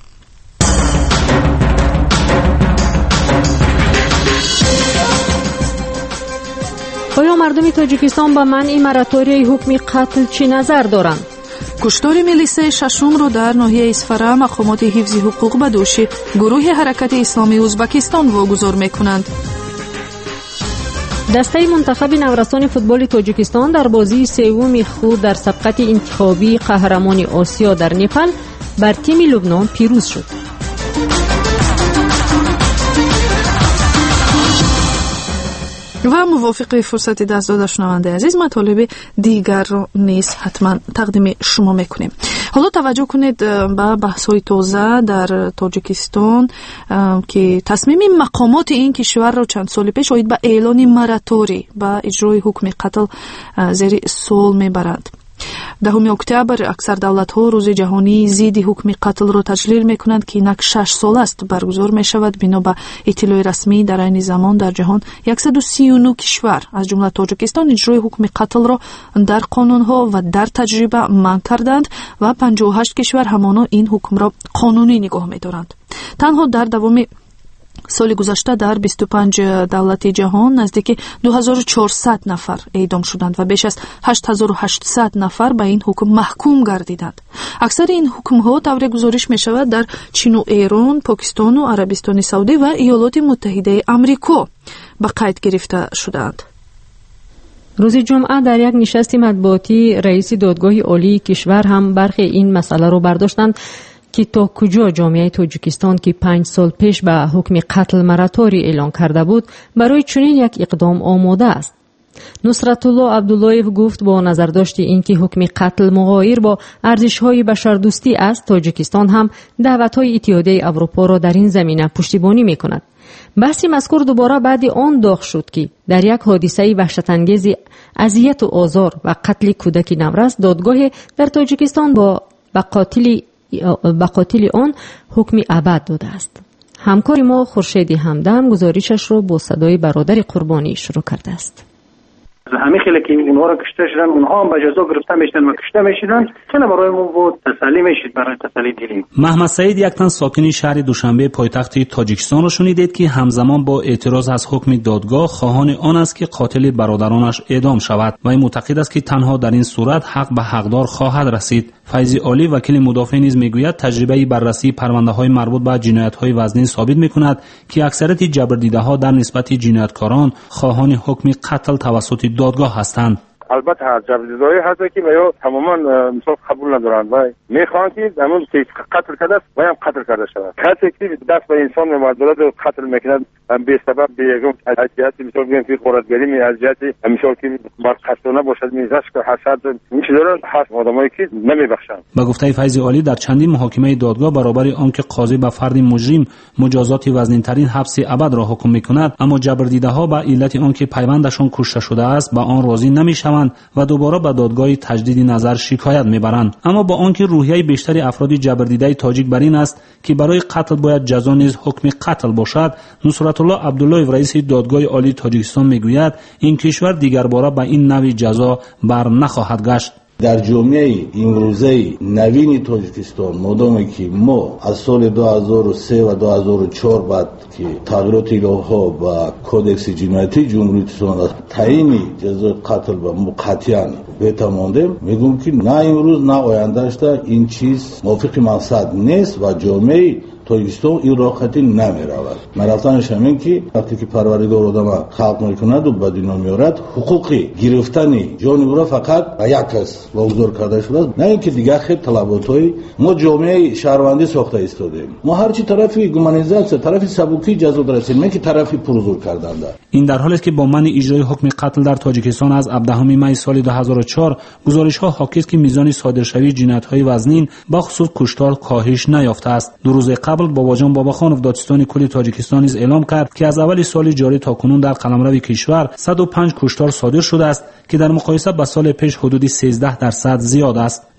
Speaker 2: آیا مردم تاجیکستان با منع مراتوری حکم قتل چی نظر دارند؟
Speaker 3: کشتار میلیسه ششم رو در ناحیه اصفهان مقامات حفظ حقوق به دوش گروه حرکت اسلامی ازبکستان واگذار میکنند.
Speaker 2: دسته منتخب نورسان فوتبال تاجیکستان در بازی سوم خود در سبقت انتخابی قهرمان آسیا در نپال بر تیم لبنان پیروز شد.
Speaker 3: و موافق فرصت دست داده شنونده عزیز مطالب دیگر رو نیز حتما تقدیم شما میکنیم. حالا توجه کنید به بحث‌های تازه در تاجیکستان که تصمیم مقامات این کشور رو چند سال پیش اومد به اعلان مراتوری به اجرای حکم قتل زیر سوال میبرند. 10 اکتبر اکثر دولت‌ها روز جهانی ضد حکم قتل را تجلیل می‌کنند که اینک 6 سال است برگزار می‌شود. بنا به اطلاع رسمی در این زمان در جهان 139 کشور از جمله تاجیکستان اجرای حکم قتل را در قانون‌ها و در تجربه منع کردند و 58 کشور همانا این حکم را قانونی نگاه می‌دارند. تنها در دوام سال گذشته در 25 دولت جهان نزدیک 2400 نفر اعدام شدند و بیش از 8800 نفر به این حکم محکوم گردیدند. اکثر این حکم ها طوری گزارش می شود در چین و ایران، پاکستان و عربستان سعودی و ایالات متحده آمریکا به قید گرفته شدند.
Speaker 2: روز جمعه در یک نشست مطبوعاتی رئیس دادگاه عالی کشور هم برخی این مسئله را برداشتند که تا کجا جامعه تاجیکستان که 5 سال پیش به حکم قتل مراتوری اعلان کرده بود برای چنین یک اقدام آماده است. نصرت الله عبداللهیف گفت با نظرداشت اینکه حکم قتل مغایر با ارزش‌های بشردوستی است، تاجیکستان هم دعوت‌های اتحادیه اروپا را در این زمینه پشتیبانی می‌کند. بحث مذکور دوباره بعد آن داغ شد که در یک حادثه وحشت‌انگیز اذیت و آزار و قتل کودک نورس دادگاه در تاجیکستان به قاتل آن حکم ابد داده است. همکار ما خورشید همدم گزارشش را با صدای برادر قربانی شروع کرده است.
Speaker 16: همه خیلی که اونها را کشته شدن، اونها هم به جزا گرفته میشدن و کشته میشدن. خیلی برای ما بود تسلی میشد، برای تسلی دیدیم.
Speaker 17: محمد سعید یک تن ساکن شهر دوشنبه پایتخت تاجیکستان را شنیدید که همزمان با اعتراض از حکم دادگاه خواهان آن است که قاتل برادرانش اعدام شود و این معتقد است که تنها در این صورت حق به حقدار خواهد رسید. فیضی علی وکیل مدافع نیز میگوید تجربه بررسی پرونده‌های مربوط به جنایت‌های وزنی ثابت می‌کند که اکثریت جبردیده‌ها در نسبت جنایتکاران خواهان حکم قتل توسط دادگاه هستند.
Speaker 18: البته جبردیده‌ای هست که میو تماما مثال قبول ندارند و میخوان که همون که قتل کرده است باید قتل کرده شود. کسی که دست به انسان معذرت قتل میکند به سبب به یگان اذیت مثال میگن که خورتگری می اذیت مثال که مرقصانه باشد میزش که حسد میشه دارن هست آدمایی که نمیبخشند.
Speaker 17: با گفته فیض علی در چندین محاکمه دادگاه برابر آنکه قاضی به فرد مجرم مجازات وزن‌ترین حبس ابد را حکم میکند، اما جبردیده‌ها به علت آنکه پیوندشان کشته شده است به آن راضی نمیشوند و دوباره به دادگاه تجدید نظر شکایت میبرند. اما با آنکه روحیه بیشتر افراد جبردیده تاجیک بر این است که برای قتل باید جزا نیز حکم قتل باشد، نصرت الله عبدالله رئیس دادگاه عالی تاجیکستان میگوید این کشور دیگر باره به این نوع جزا بر نخواهد گشت.
Speaker 19: در جامعه امروزه نوین تاجیکستان مادامی که ما از سال 2003 و 2004 بعد که تغییرات الهه و کودکس جنایتی جمهوری اسلامی تعیین جزای قتل و مقطعاً بتماندیم، میگم که نه امروز نه آیندهش این چیز موافق مقصد نیست و جامعه تاجیکستان این راحتی نمیرود. مراتانش همین که وقتی که پروردگار آدم خلق میکند و به دنیا میارد حقوقی گرفتن جان او را فقط به یک کس واگذار کرده شده، نه اینکه دیگه خیلی طلباتای ما جامعه شهروندی ساخته ایستادیم. ما هرچی طرف گومانیزاسیون طرف سبوکی جزا درسیم، نه که طرف پرزور کردن.
Speaker 17: این در حالی است که با منع اجرای حکم قتل در تاجیکستان از 17 می سال 2004 گزارش‌ها حاکی است که میزان صادرشوی جنایت‌های وزنین با خصوص کشتار کاهش نیافته است. دو روز قبل باباجان باباخانov دادستان کل تاجیکستان نیز اعلام کرد که از اول سال جاری تا کنون در قلمرو کشور 105 کشتار صادر شده است که در مقایسه با سال پیش حدود 13% زیاد است.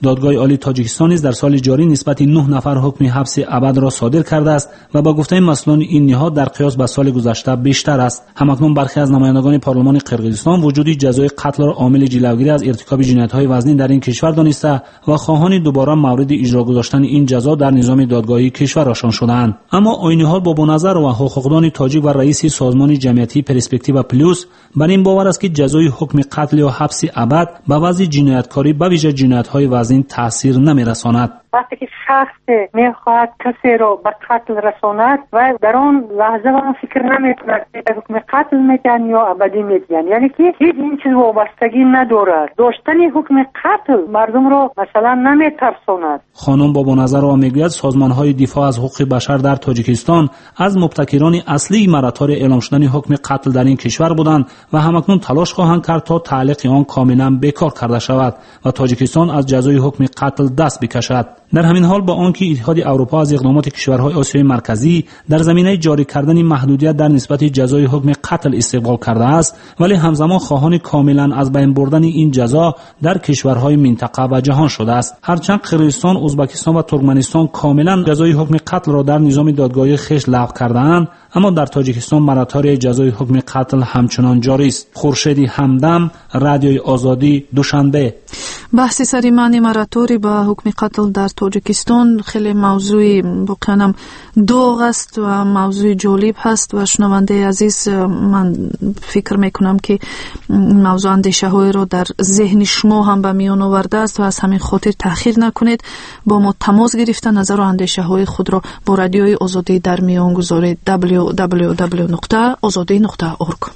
Speaker 17: دادگاه عالی تاجیکستان نیز در سال جاری نسبت 9 نفر حکم حبس ابد را صادر کرده است و با گفته مسئولان این نهاد در قیاس به سال گذشته بیشتر است. همکنون برخی از نمایندگان پارلمان قرقیزستان وجود جزای قتل را عامل جلوگیری از ارتکاب جنایت‌های وزنی در این کشور دانسته و خواهان دوباره مورد اجرا گذاشتن این جزا در نظام دادگاهی کشورشان شدند. اما آیین حال با نظر و حقوقدان تاجیک و رئیس سازمان جمعیتی پرسپکتیو پلوس بر این باور است که جزای حکم قتل یا حبس ابد به وضع جنایتکاری به ویژه جنایت‌های وزین تاثیر نمی‌رساند.
Speaker 20: وقتی که شخص میخواهد کسی را به قتل رساند و در آن لحظه آن فکر نمیکند که حکم قتل میدن یا ابدی میدن، یعنی که هیچ این چیز وابستگی ندارد. داشتن حکم قتل مردم را مثلا نمیترساند.
Speaker 17: خانم بابا نظر را میگوید سازمان‌های دفاع از حقوق بشر در تاجیکستان از مبتکران اصلی مراتع اعلام شدن حکم قتل در این کشور بودند و همکنون تلاش خواهند کرد تا تعلیق آن کاملا بیکار کرده شود و تاجیکستان از جزای حکم قتل دست بکشد. در همین حال با آنکه اتحاد اروپا از اقدامات کشورهای آسیای مرکزی در زمینه جاری کردن محدودیت در نسبت جزای حکم قتل استقبال کرده است، ولی همزمان خواهان کاملا از بین بردن این جزا در کشورهای منطقه و جهان شده است. هرچند قرقیزستان، ازبکستان و ترکمنستان کاملا جزای حکم قتل را در نظام دادگاهی خویش لغو کرده‌اند، اما در تاجیکستان مراتع جزای حکم قتل همچنان جاری است. خورشیدی همدم، رادیوی آزادی، دوشنبه.
Speaker 3: بحث سریمانی مراتع با حکم قتل در تاجیکستان خیلی موضوع واقعا دوغ است و موضوع جالب هست و شنونده عزیز، من فکر میکنم که موضوع اندیشه های رو در ذهن شما هم به میان آورده است و از همین خاطر تأخیر نکنید، با ما تماس گرفتن نظر و اندیشه های خود را با رادیوی آزادی در میان گذارید. www.azadi.org.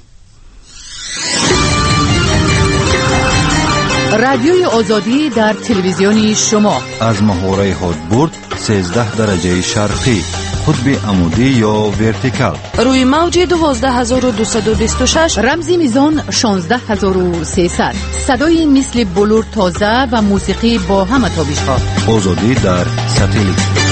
Speaker 1: رادیوی آزادی در تلویزیونی شما
Speaker 11: از محوره هادبورد 13 درجه شرقی، قطب عمودی یا ورتیکال،
Speaker 3: روی موج 12226،
Speaker 1: رمزی میزان 16300، صدای مثل بلور تازه و موسیقی با همه تابش‌ها.
Speaker 11: آزادی در ساتلیت.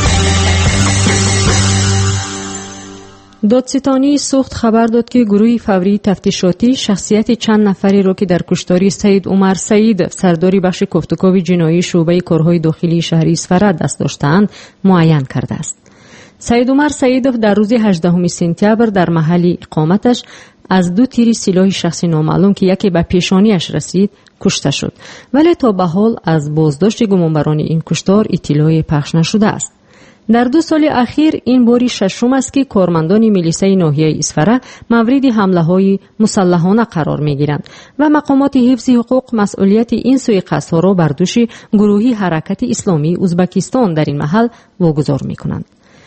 Speaker 2: دادستانی سوخت خبر داد که گروه فوری تفتیشاتی شخصیت چند نفری را که در کشتاری سید عمر سعید سرداری بخش گفتگوی جنایی شعبه کارهای داخلی شهر اصفهان دست داشتند معین کرده است. سید عمر سعید در روز 18 سپتامبر در محل اقامتش از 2 تیر سلاح شخصی نامعلوم که یکی به پیشانیش رسید کشته شد، ولی تا به حال از بازداشت گمانبران این کشتار اطلاعی پخش نشده است. در 2 سال اخیر این باری ششم است که کارمندان میلیسای ناحیه اصفهان مورد حمله‌های مسلحانه قرار می‌گیرند و مقامات حفظ حقوق مسئولیت این سوءقصدها را بر دوش گروهی حرکت اسلامی ازبکستان در این محل واگذار می‌کنند.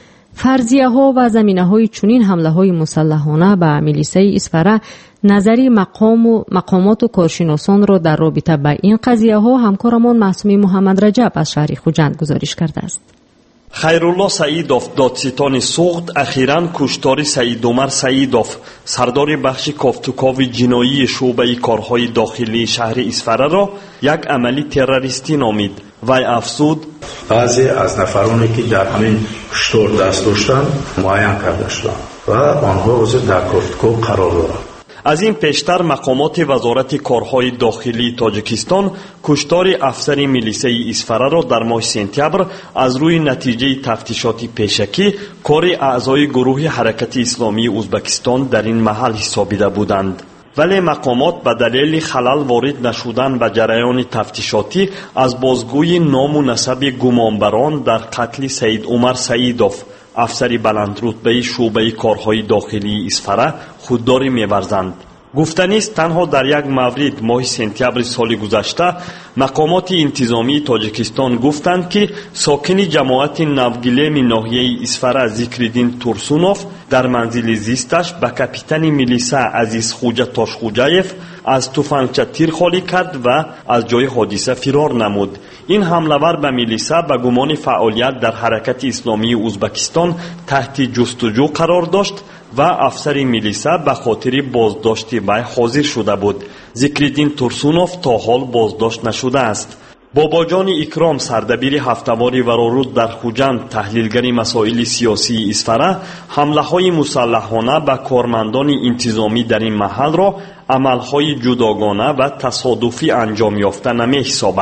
Speaker 2: فرضیه‌ها و زمینه‌های چنین حمله‌های مسلحانه به میلیسای اصفهان نظری مقامات و کارشناسان را در رابطه با این قضیه‌ها همکارمان معصومی محمد رجب از شهر خوجند گزارش کرده است.
Speaker 21: خیرالله سعیدوف دادستان سوخت اخیراً کشتار سید عمر سعیدوف سردار بخش کافتوکاوی جنایی شعبه کارهای داخلی شهر اصفهان را یک عملی تروریستی نامید. وی افزود
Speaker 22: بعضی از نفرانی که در همین کشتار دست داشتند معین کرده شدند و آنها عضو در کافتوکاو قرار دارند.
Speaker 21: از این پیشتر مقامات وزارت کارهای داخلی تاجیکستان کشتار افسر میلیسای اصفهان را در ماه سپتامبر از روی نتیجه تفتیشاتی پیشکی کار اعضای گروه حرکت اسلامی ازبکستان در این محل حسابیده بودند. ولی مقامات به دلیل خلل وارد نشدن به جریان تفتیشاتی از بازگوی نام و نسب گمانبران در قتل سید عمر سعیدوف افسر بلندرتبه شعبه کارهای داخلی اصفهان خودداری می‌ورزند. گفتنی است تنها در یک مورد ماه سپتامبر سال گذشته مقامات انتظامی تاجیکستان گفتند که ساکن جماعت نوگیلم ناحیه اصفهان ذکرالدین تورسونوف در منزل زیستش به کاپیتان میلیسا عزیز خوجا تاشخوجایف از تفنگچه تیر خالی کرد و از جای حادثه فرار نمود. این حمله‌ور به میلیسا به گمان فعالیت در حرکت اسلامی ازبکستان تحت جستجو قرار داشت و افسر میلیسا به خاطر بازداشت وی حاضر شده بود. ذکرالدین تورسونوف تا حال بازداشت نشده است. باباجان اکرام سردبیر هفتوار ورارود در خوجند تحلیلگر مسائل سیاسی اصفهان حمله‌های مسلحانه به کارمندان انتظامی در این محل را عملهای جداگانه و تصادفی انجام یافته نمی‌حسابد.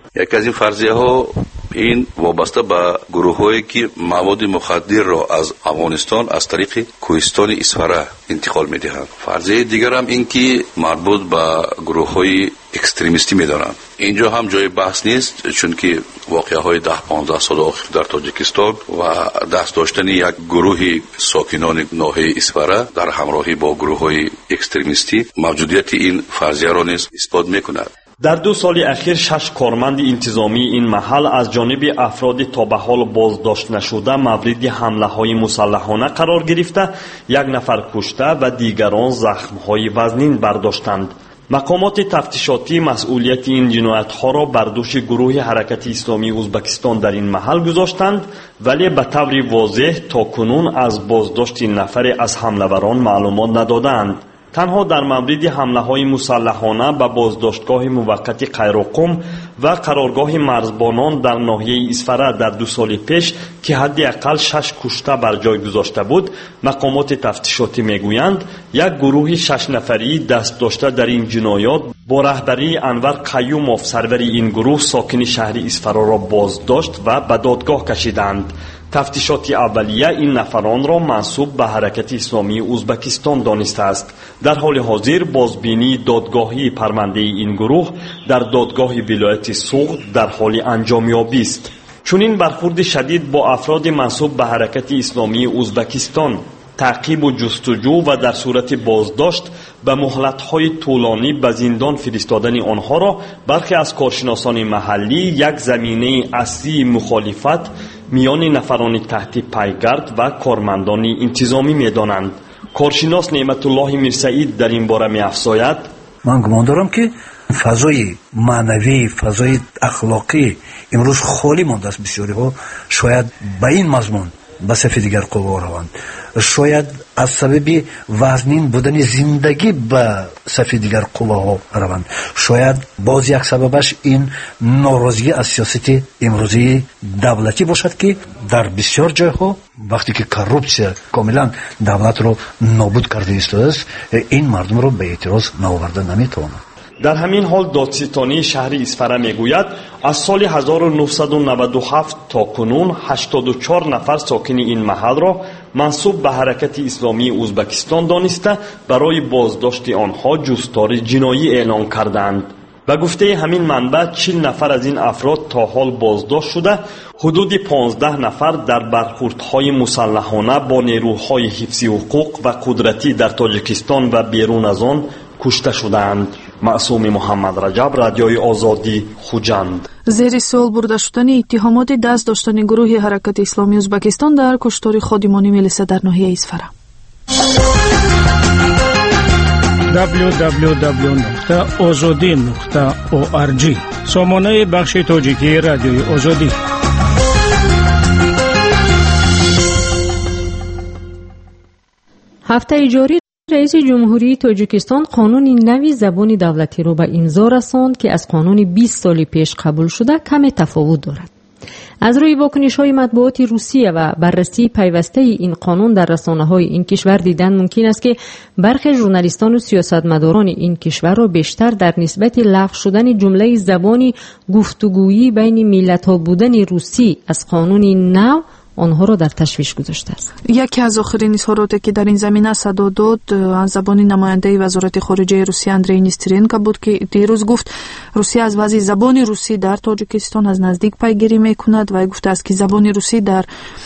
Speaker 22: یکی از این فرضیه ها این وابسته به گروه‌هایی که مواد مخدر را از افغانستان از طریق کوهستان اصفهان انتقال می‌دهند. فرضیه دیگر هم این که مربوط به گروه‌های اکستریمیستی می‌دانند. اینجا هم جای بحث نیست، چون که واقعه‌های 10-15 سال اخیر در تاجیکستان و دست داشتن یک گروه ساکنان ناحیه اصفهان در همراهی با گروه‌های اکستریمیستی موجودیت این فرضیه را نیز اثبات می‌کند.
Speaker 21: در 2 سال اخیر 6 کارمند انتظامی این محل از جانب افراد تا به حال بازداشت نشده مورد حمله‌های مسلحانه قرار گرفته، 1 نفر کشته و دیگران زخم‌های وزنین برداشتند. مقامات تفتیشاتی مسئولیت این جنایت‌ها را بر دوش گروه حرکت اسلامی ازبکستان در این محل گذاشتند، ولی به طور واضح تاکنون از بازداشت نفر از حمله‌وران معلومات ندادند. تنها در مورد حمله‌های مسلحانه به بازداشتگاه موقت قیراقم و قرارگاه مرزبانان در ناحیه اصفهان در 2 سال پیش که حداقل 6 کشته بر جای گذاشته بود، مقامات تفتیشاتی میگویند 1 گروه 6 نفری دست داشته در این جنایات با رهبری انور قیوموف سرور این گروه ساکن شهر اصفهان را بازداشت و به دادگاه کشیدند. تفتیشات اولیه این نفران را منسوب به حرکت اسلامی ازبکستان دانسته است. در حال حاضر بازبینی دادگاهی پرونده این گروه در دادگاه ولایت سوغد در حال انجامیابی است. چون این برخورد شدید با افراد منسوب به حرکت اسلامی ازبکستان، تعقیب و جستجو و در صورت بازداشت به مهلت‌های طولانی به زندان فرستادن آنها را برخی از کارشناسان محلی یک زمینه اصلی مخالفت میان نفران تحت پیگرد و کارمندان انتظامی می‌دانند. کارشناس نعمت الله میرسعید در این باره می‌افزاید:
Speaker 5: من گمان دارم که فضای معنوی، فضای اخلاقی امروز خالی مانده است. بسیاری ها شاید به این مضمون به صف دیگر قوا روند، شاید از سبب وزنین بودن زندگی به صف دیگر قوا روند، شاید باز یک سببش این ناراضی از سیاست امروزی دولتی باشد که در بسیار جایها وقتی که کروپسیا کاملا دولت رو نابود کرده است، این مردم رو به اعتراض نآورده نمیتواند.
Speaker 21: در همین حال دادستانی شهر اصفهان میگوید از سال 1997 تا کنون 84 نفر ساکن این محل را منسوب به حرکت اسلامی ازبکستان دانسته برای بازداشت آنها جستار جنایی اعلان کردند. به گفته همین منبع 40 نفر از این افراد تا حال بازداشت شده، حدود 15 نفر در برخوردهای مسلحانه با نیروهای حفظی حقوق و قدرتی در تاجیکستان و بیرون از آن کشته شدند. معصوم محمد رجب، رادیوی آزادی، خوجند.
Speaker 3: زیر سوال برده شدن اتهامات دست داشتن گروه حرکت اسلامی ازبکستان در کشتار خادمان ملیسا در ناحیه اصفهان.
Speaker 13: www.azadi.org سامانه بخش تاجیکی رادیوی آزادی.
Speaker 2: هفته جاری رئیس جمهوری تاجیکستان قانون نوی زبان دولتی را به امضا رساند که از قانون 20 سال پیش قبول شده کم تفاوت دارد. از روی واکنش‌های مطبوعات روسیه و بررسی پیوسته این قانون در رسانه‌های این کشور دیدن ممکن است که برخی ژورنالیستان و سیاستمداران این کشور را بیشتر در نسبت لغو شدن جمله زبانی گفتگویی بین ملت‌ها بودن روسی از قانون نو آنها را در تشویش گذاشته است.
Speaker 3: یکی از آخرین اظهاراتی که در این زمینه صدا داد از زبان نماینده وزارت خارجه روسیه اندری نیسترینکو بود که دیروز گفت روسیه از وضع زبان روسی در تاجیکستان از نزدیک پیگیری میکند و گفته است که زبان روسی در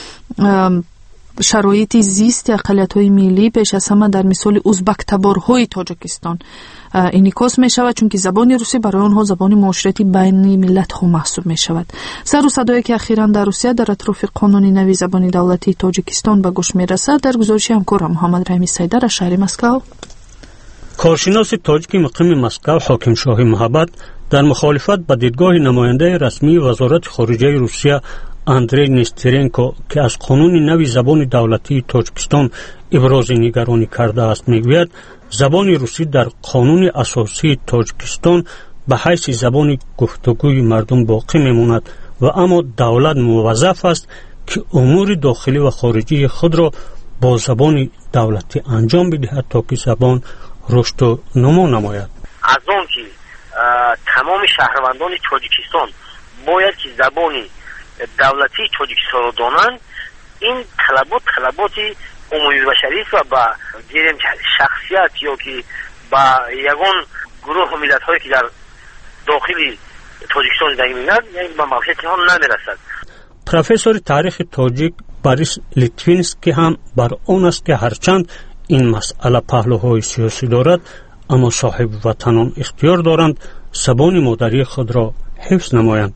Speaker 3: شرایط زیست اقلیت‌های ملی پیش از همه در مثال ازبک تبارهای تاجیکستان انعکاس می شود، چون که زبان روسی برای آنها زبان معاشرتی بین ملت ها محسوب می شود. سر و صدایی که اخیراً در روسیه در اطراف قانون نوی زبان دولتی تاجیکستان به گوش می رسد در گزارش همکارم محمد رحیمی سیدر از شهر مسکو.
Speaker 13: کارشناس تاجیک مقیم مسکو حاکم شاهی محبت در مخالفت با دیدگاه نماینده رسمی وزارت خارجه روسیه اندری نیسترینکو که از قانون نوی زبان دولتی تاجیکستان ابراز نگرانی کرده است میگوید زبان روسی در قانون اساسی تاجیکستان به حیث زبان گفتگوی مردم باقی میماند و اما دولت موظف است که امور داخلی و خارجی خود را با زبان دولتی انجام بدهد تا که زبان رشد و نمو نماید.
Speaker 8: از آن که تمام شهروندان تاجیکستان باید که زبانی دولتی تاجیکستان رو دانند. این طلبات عمومی بشری است و با دیریم شخصیت یا که با یگان گروه و ملت هایی که در داخل تاجیکستان زندگی می‌کنند یعنی به مقصد هم نمیرسد.
Speaker 13: پروفسور تاریخ تاجیک باریس لیتوینسکی هم بر آن است که هرچند این مسئله پهلوهای سیاسی دارد اما صاحب وطنان اختیار دارند زبان مادری خود را حفظ نمایند.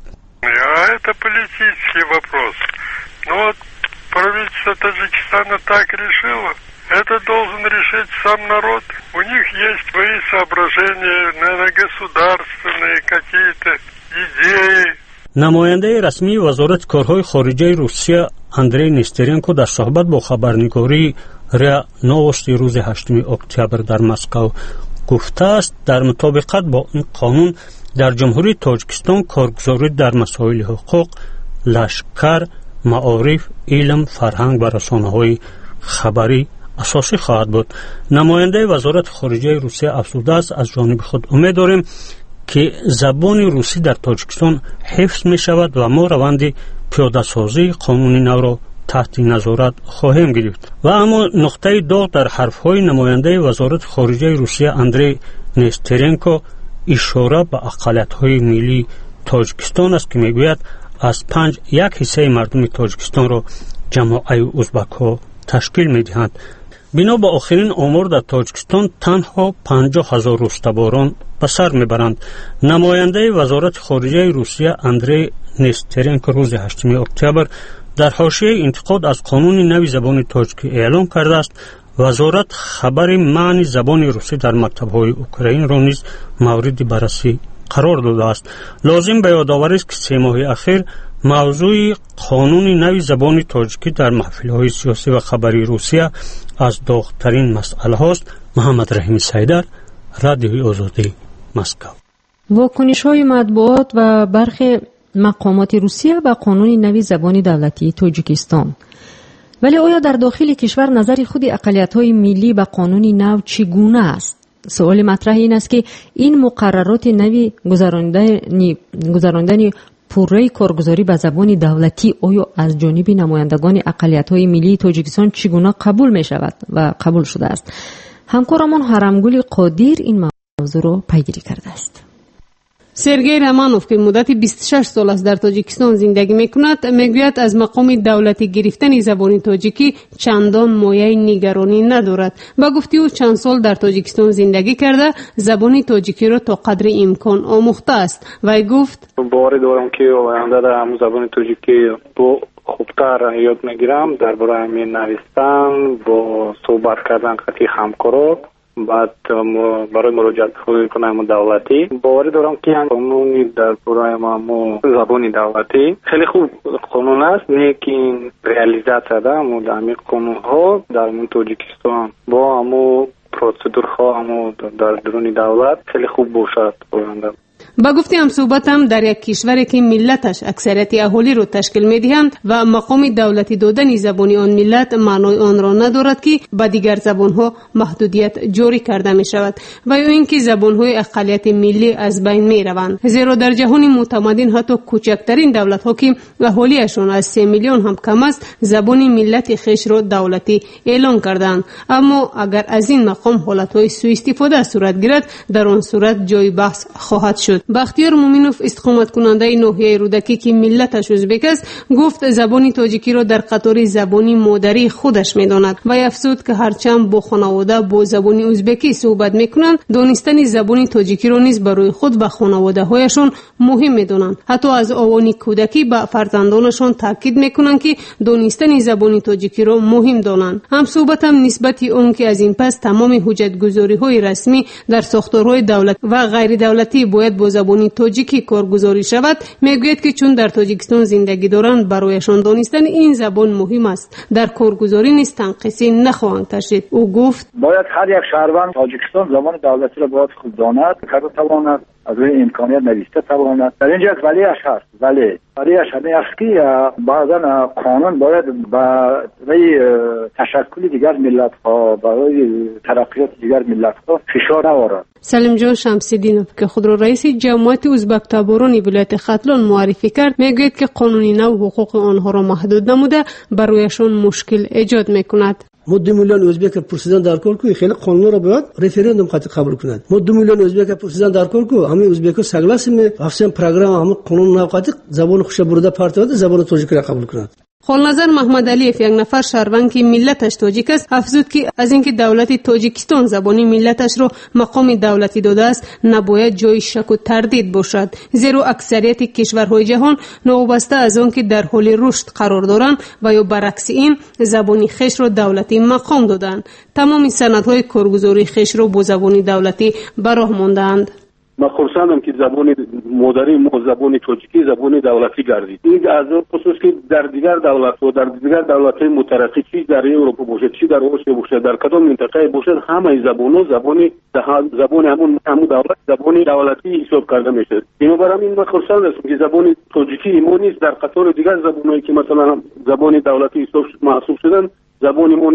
Speaker 10: Это политический вопрос. Но вот правительство Таджикистана так решило. Это должен решить сам народ. У них есть свои соображения, наверное, государственные какие-то идеи.
Speaker 13: намояндаи расмии вазорати корҳои хориҷаи Русия Андрей Нестеренко дар суҳбат бо хабарнигории РИА Новости рӯзи 8 октябр дар Москав гуфтааст, дар мутобиқат бо ин қонун дар ҷумҳурии Тоҷикистон коргузорӣ дар масоили ҳуқуқ, лашкар, маориф, илм, фарҳанг ва расонаҳои хабарӣ асосӣ хоҳад буд. намояндаи вазорати хориҷаи Русия афзудааст, аз ҷониби худ умед дорем ки забони русӣ дар Тоҷикистон ҳифз мешавад ва мо раванди пиёдасозии қонуни навро таҳти назорат хоҳем гирифт. ва аммо нуқтаи доғ дар ҳарфҳои намояндаи вазорати хориҷаи Русия Андрей Нестеренко ишора ба ақалиятҳои миллии Тоҷикистон аст ки мегӯяд аз 1/5 ҳиссаи мардуми Тоҷикистонро ҷамоаи узбакҳо ташкил медиҳанд. бино ба охирин омор дар Тоҷикистон танҳо 50,000 рӯстаборон ба сар мебаранд. намояндаи вазорати хориҷаи Русия Андрей Нестеренко рӯзи 8 октябр дар ҳошияи интиқод аз қонуни нави забони тоҷикӣ эълон кардааст, вазорат хабари маъни забони русӣ дар мактабҳои украинро низ мавриди баррасӣ қарор додааст. лозим ба ёдоварист ки 3 моҳи ахир мавзӯи қонуни нави забони тоҷикӣ дар маҳфилҳои сиёсӣ ва хабари Русия аз доғтарин масъалаҳост. муҳаммад раҳими сайдар, радиои озодӣ, Москав.
Speaker 2: واکنش‌های مطبوعات و برخی مقامات روسیه به قانون نوی زبان دولتی تاجیکستان. ولی آیا در داخل کشور نظر خود اقلیت‌های ملی به قانون نو چگونه است؟ سوال مطرح این است که این مقررات نوی گذراندن پوره کارگزاری به زبان دولتی آیا از جانب نمایندگان اقلیت‌های ملی تاجیکستان چگونه قبول می شود و قبول شده است؟ همکارمان هرمگل قادر این موضوع را پیگیری کرده است.
Speaker 23: سرگئی رامانوف که مدت 26 سال است در تاجیکستان زندگی میکند میگوید از مقام دولتی گرفتن زبان تاجیکی چندان مایه نگرانی ندارد. با گفته او چند سال در تاجیکستان زندگی کرده زبان تاجیکی را تا قدر امکان آموخته است. وی گفت
Speaker 9: باور دارم که آینده در همون زبان تاجیکی با خوبتر یاد میگیرم، درباره همین نوشتن، با صحبت کردن قطعی همکارا، بعد برای مراجعت خود کنم دولتی. باور دارم که قانونی در برای ما زبان دولتی خیلی خوب قانون است، لیکن ریالیزه شده همین قانون ها در تاجیکستان با همون پروسیدور ها همون در درون دولت خیلی خوب باشد.
Speaker 23: با گفته هم صحبتم در یک کشوری که ملتش اکثریت اهالی رو تشکیل میدهند و مقام دولتی دادن زبان آن ملت معنای آن را ندارد که با دیگر زبانها محدودیت جاری کرده می شود و یا اینکه زبانهای اقلیت ملی از بین می روند. زیرا در جهان متمدن حتی کوچکترین دولت ها که اهالیشان از 3 میلیون هم کم است زبان ملت خویش را دولتی اعلان کردند. اما اگر از این مقام حالتهای سوء استفاده صورت گیرد در آن صورت جای بحث خواهد شد. بختیار مومینوف استقامت کننده ناحیه رودکی که ملتش ازبک است گفت زبان تاجیکی را در قطار زبانی مادری خودش میداند و افزود که هرچند با خانواده با زبان ازبکی صحبت میکنند دانستن زبان تاجیکی را نیز برای خود و خانواده هایشان مهم میدانند. حتی از آوان کودکی به فرزندانشان تاکید میکنند که دانستن زبان تاجیکی را مهم دانند. هم صحبتم نسبت اون که از این پس تمام حجت گذاری های رسمی در ساختارهای دولت و غیر دولتی باید با زبان تاجیکی کارگزاری شود میگوید که چون در تاجیکستان زندگی دارند برایشان دانستن این زبان مهم است. در کارگزاری نیز تنقیصی نخواهند کشید. او گفت
Speaker 24: باید هر یک شهروند تاجیکستان زبان دولتی را باید خوب داند تا بتواند
Speaker 16: از روی امکانیت نوشته تواند. در اینجا ولیش هست، ولیش همین است که بعضا قانون باید برای تشکل دیگر ملت ها، برای ترقیات دیگر ملت ها فشار آورد.
Speaker 23: سلیم جان شمس‌الدینوف که خود را رئیس جمعیت ازبک تباران ولایت ختلان معرفی کرد، میگوید که قانون نو حقوق آنها را محدود نموده برایشان مشکل ایجاد میکند.
Speaker 4: ما 2 میلیون ازبک پرسیدن در کار کو خیلی قانون را باید رفراندوم خاطر قبول کنند. ما 2 میلیون ازبک پرسیدن در کار کو همه ازبک سگلاس می افسان پروگرام هم قانون نو خاطر زبان خوش برده پارتواد زبان تاجیک را قبول کنند.
Speaker 23: خالنظر محمد علیف یک نفر شهروند که ملتش تاجیک است افزود که از اینکه دولت تاجیکستان زبانی ملتش را مقام دولتی داده است نباید جای شک و تردید باشد، زیرا اکثریت کشورهای جهان نوابسته از آن که در حال رشد قرار دارند و یا برعکس این زبانی خویش را دولتی مقام دادند. تمام سندهای کارگزاری خویش را با زبانی دولتی براه ماندند.
Speaker 7: من خرسندم که زبان مادری ما زبان تاجیکی زبان دولتی گردید. این از خصوص که در دیگر دولت‌ها در دیگر دولت‌های مترقی چی در اروپا باشد چی در آسیا باشد در کدام منطقه باشد همه زبان‌ها زبان همون دولت زبان دولتی حساب کرده میشه. بنابراین من خرسند هستم که زبان تاجیکی ما نیست در قطار دیگر زبان‌هایی که مثلا زبان دولتی حساب محسوب شدن زبان ما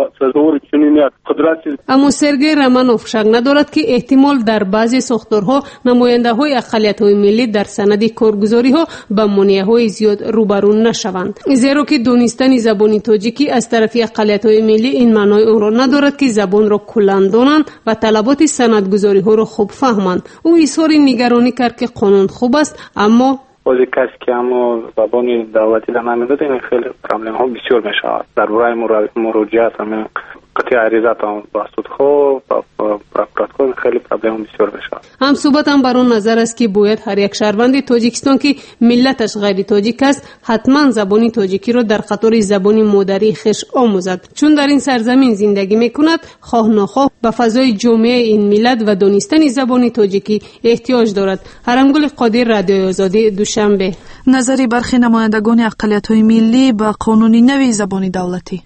Speaker 23: اما سرگئی رامانوف شک ندارد که احتمال در بعضی ساختارها نماینده‌های اقلیت‌های ملی در سند کارگزاری‌ها با مانع‌های زیاد روبرو نشوند، زیرا که دانستن زبان تاجیکی از طرف اقلیت‌های ملی این معنای آن را ندارد که زبان را کلاً دانند و طلبات سندگزاری‌ها را خوب فهمند. او اظهار نگرانی کرد که قانون خوب است اما
Speaker 12: بازی کسی که اما زبان دولتی در نمیداد این خیلی پرابلم ها بسیار میشود. در برای مراجعت همین قطعی عریضت هم باسود خوب پرکراتکار خیلی پرابلم بسیار میشود.
Speaker 23: هم صحبت هم بر آن نظر است که باید هر یک شهروند تاجیکستان که ملتش غیر تاجیک است حتما زبان تاجیکی را در قطار زبان مادری خویش آموزد، چون در این سرزمین زندگی میکند. خواه نخواه به فضای جامعه این ملت و دانستن زبان تاجیکی احتیاج دارد. هرمگل قادر، رادیوی آزادی، دوشنبه.
Speaker 3: نظری برخی نمایندگان اقلیت‌های ملی به قانون نوی زبان دولتی.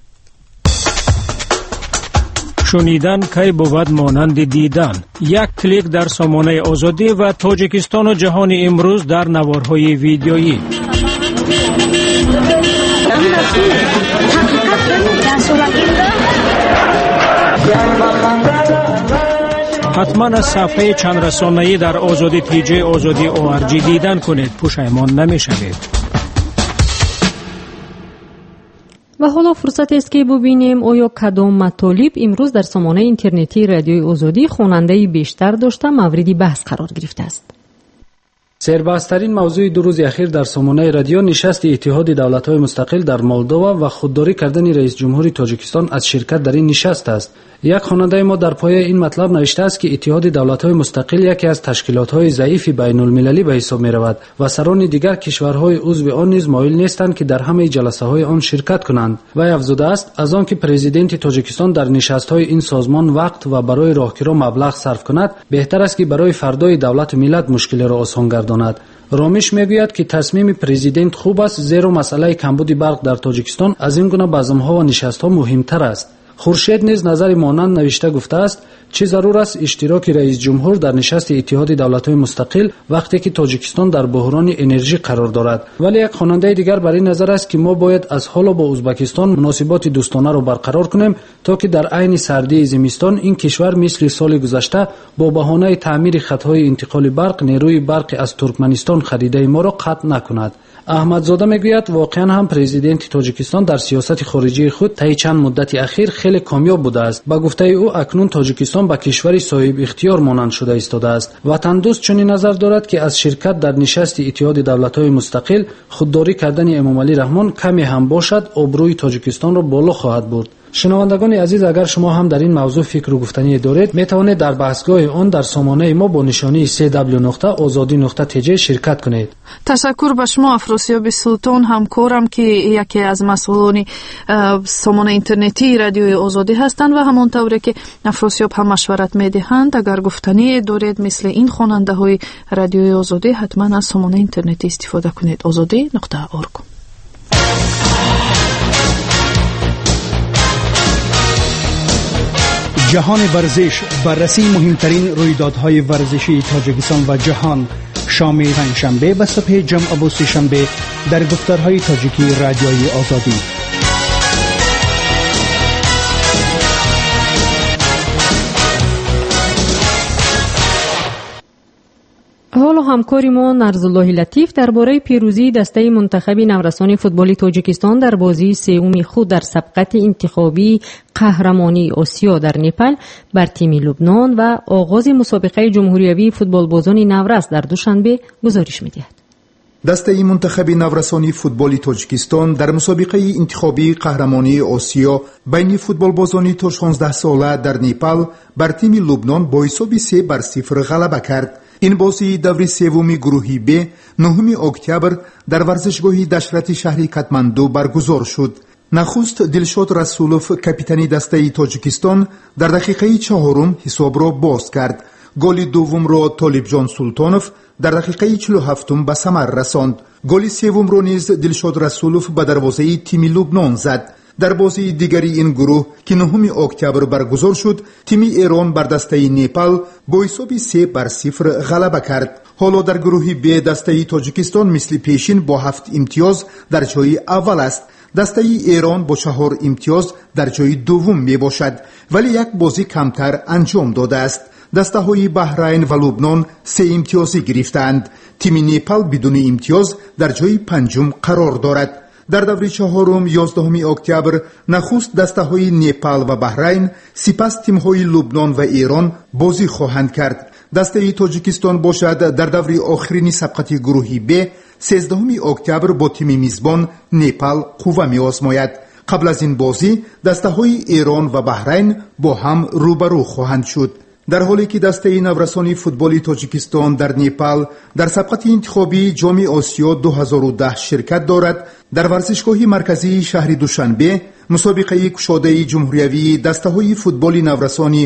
Speaker 24: شنیدن کی بود مانند دیدن. یک کلیک در سامانه آزادی و تاجیکستان و جهان امروز در نوارهای ویدیویی. حتما از صفحه چند رسانه‌ای در آزادی تیجی آزادی ORG دیدن کنید، پشیمان نمی‌شوید.
Speaker 2: و حالا فرصت است که ببینیم آیا کدام مطالب امروز در سامانه اینترنتی رادیوی آزادی خواننده بیشتر داشته موردی بحث قرار گرفته است.
Speaker 17: سربازترین موضوع 2 روز اخیر در سامانه رادیو نشست اتحاد دولت‌های مستقل در مولدووا و خودداری کردن رئیس جمهوری تاجیکستان از شرکت در این نشست است. یک خواننده ما در پای این مطلب نوشته است که اتحاد دولت‌های مستقل یکی از تشکیلات‌های ضعیف بین‌المللی به حساب می‌رود و سران دیگر کشورهای عضو آن نیز مایل نیستند که در همه جلسه‌های آن شرکت کنند. و افزوده است از آنکه پرزیدنت تاجیکستان در نشست‌های این سازمان وقت و برای راهگیری مبلغ صرف کند، بهتر است که برای فردای دولت و ملت مشکل را آسان گرداند. رامیش میگوید که تصمیم پرزیدنت خوب است، زیرا مسئله کمبود برق در تاجیکستان از این گونه بزم‌ها و نشست‌ها مهمتر است. خورشید نیز نظر مانند نوشته گفته است چه ضرور است اشتراک رئیس جمهور در نشست اتحاد دولت‌های مستقل وقتی که تاجیکستان در بحران انرژی قرار دارد. ولی یک خواننده دیگر بر این نظر است که ما باید از حالا با ازبکستان مناسبات دوستانه را برقرار کنیم تا که در عین سردی زمستان این کشور مثل سال گذشته با بهانه تعمیر خطهای انتقال برق نیروی برق از ترکمنستان خریده ما را قطع نکند. احمدزاده میگوید واقعا هم پرزیدنت تاجیکستان در سیاست خارجی خود طی چند مدت اخیر خیلی کامیاب بوده است. با گفته او اکنون تاجیکستان به کشوری صاحب اختیار مانند شده ایستاده است. وطن دوست چنین نظر دارد که از شرکت در نشست اتحاد دولت‌های مستقل خودداری کردن امامعلی رحمان کمی هم باشد آبروی تاجیکستان را بالا خواهد برد. شنوندگان عزیز، اگر شما هم در این موضوع فکر و گفتنی دارید میتوانید در بحثگاه آن در سامانه ما با نشانی www.azadi.tj شرکت کنید.
Speaker 3: تشکر به شما افراسیاب سلطان، همکارم که یکی از مسئولان سامانه اینترنتی رادیوی آزادی هستند و همانطوری که افراسیاب هم مشورت میدهند اگر گفتنی دارید مثل این خواننده های رادیوی آزادی حتما از سامانه اینترنتی استفاده کنید. azadi.org.
Speaker 6: جهان ورزش، بررسی مهمترین رویدادهای ورزشی تاجیکستان و جهان، شام پنجشنبه و صبح جمعه و سه‌شنبه در گفتارهای تاجیکی رادیوی آزادی.
Speaker 2: حالا همکاری ما نرزالله لطیف درباره پیروزی دسته منتخب نورسان فوتبال تاجیکستان در بازی سوم خود در سبقت انتخابی قهرمانی آسیا در نپال بر تیم لبنان و آغاز مسابقه جمهوریوی فوتبال بازان نورس در دوشنبه گزارش می‌دهد.
Speaker 14: دسته منتخب نورسان فوتبال تاجیکستان در مسابقه انتخابی قهرمانی آسیا بین فوتبال بازان تا 16 ساله در نپال بر تیم لبنان با حساب 3-0 غلبه کرد. این بازی دوره سوم گروهی ب 9 اکتبر در ورزشگاه دشرت شهر کاتماندو برگزار شد. نخست دلشاد رسولوف کاپیتان دسته تاجیکستان در دقیقه 4 حساب را باز کرد. گل دوم را طالبجان سلطانوف در دقیقه 47 به ثمر رساند. گل سوم را نیز دلشاد رسولوف به دروازه تیم لبنان زد. در بازی دیگری این گروه که 9 اکتبر برگزار شد، تیم ایران بر دسته نپال با حساب 3-0 غلبه کرد. حالا در گروه ب دسته تاجیکستان مثل پیشین با 7 امتیاز در جای اول است. دسته ایران با 4 امتیاز در جای دوم می باشد، ولی یک بازی کمتر انجام داده است. دسته های بحرین و لبنان 3 امتیازی گرفتند. تیم نپال بدون امتیاز در جای پنجم قرار دارد. در دوره چهارم 11 اکتبر نخست دسته های نپال و بحرین، سپس تیم های لبنان و ایران بازی خواهند کرد. دسته تاجیکستان باشد در دوره آخرین سبقت گروهی ب 13 اکتبر با تیم میزبان نپال قوه می آزماید. قبل از این بازی دسته های ایران و بحرین با هم روبرو خواهند شد. در حالی که دسته نورسان فوتبال تاجیکستان در نپال در سبقت انتخابی جام آسیا 2010 شرکت دارد، در ورزشگاه مرکزی شهر دوشنبه مسابقه کشاده جمهوریوی دسته های فوتبال نورسان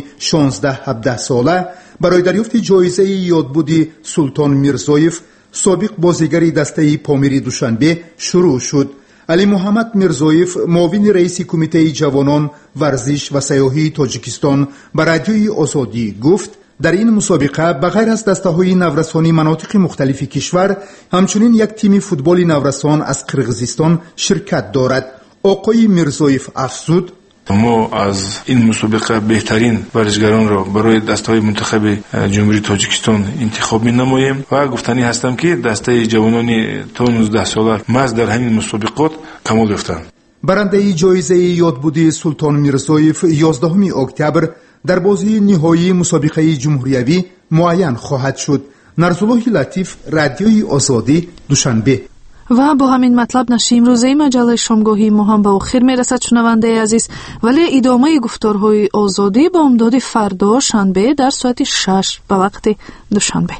Speaker 14: 16-17 ساله برای دریافت جایزه یادبود سلطان میرزایف، سابق بازیگر دسته پامیر دوشنبه، شروع شد. علی محمد میرزایف، معاون رئیس کمیته جوانان ورزش و سیاحی تاجیکستان، به رادیوی آزادی گفت در این مسابقه بغیر از دسته‌های نورسانی مناطق مختلف کشور، همچنین یک تیم فوتبال نورسان از قرقیزستان شرکت دارد. آقای میرزایف افزود:
Speaker 15: ما از این مسابقه بهترین ورزشگران را برای دسته‌های منتخب جمهوری تاجیکستان انتخاب می‌نماییم و گفتنی هستم که دسته جوانان تا 19 ساله محض در همین مسابقات کمال یافتند.
Speaker 14: برنده جایزه یادبود سلطان میرزایف 11 اکتبر در بازی نهایی مسابقه جمهوریوی معین خواهد شد. نرزالله لطیف، رادیوی آزادی، دوشنبه.
Speaker 3: و با همین مطلب نشر امروزه مجله شامگاهی ما هم به آخر میرسد. شنونده عزیز، ولی ادامه گفتارهای آزادی با امداد فردا شنبه در ساعت 6 به وقت دوشنبه.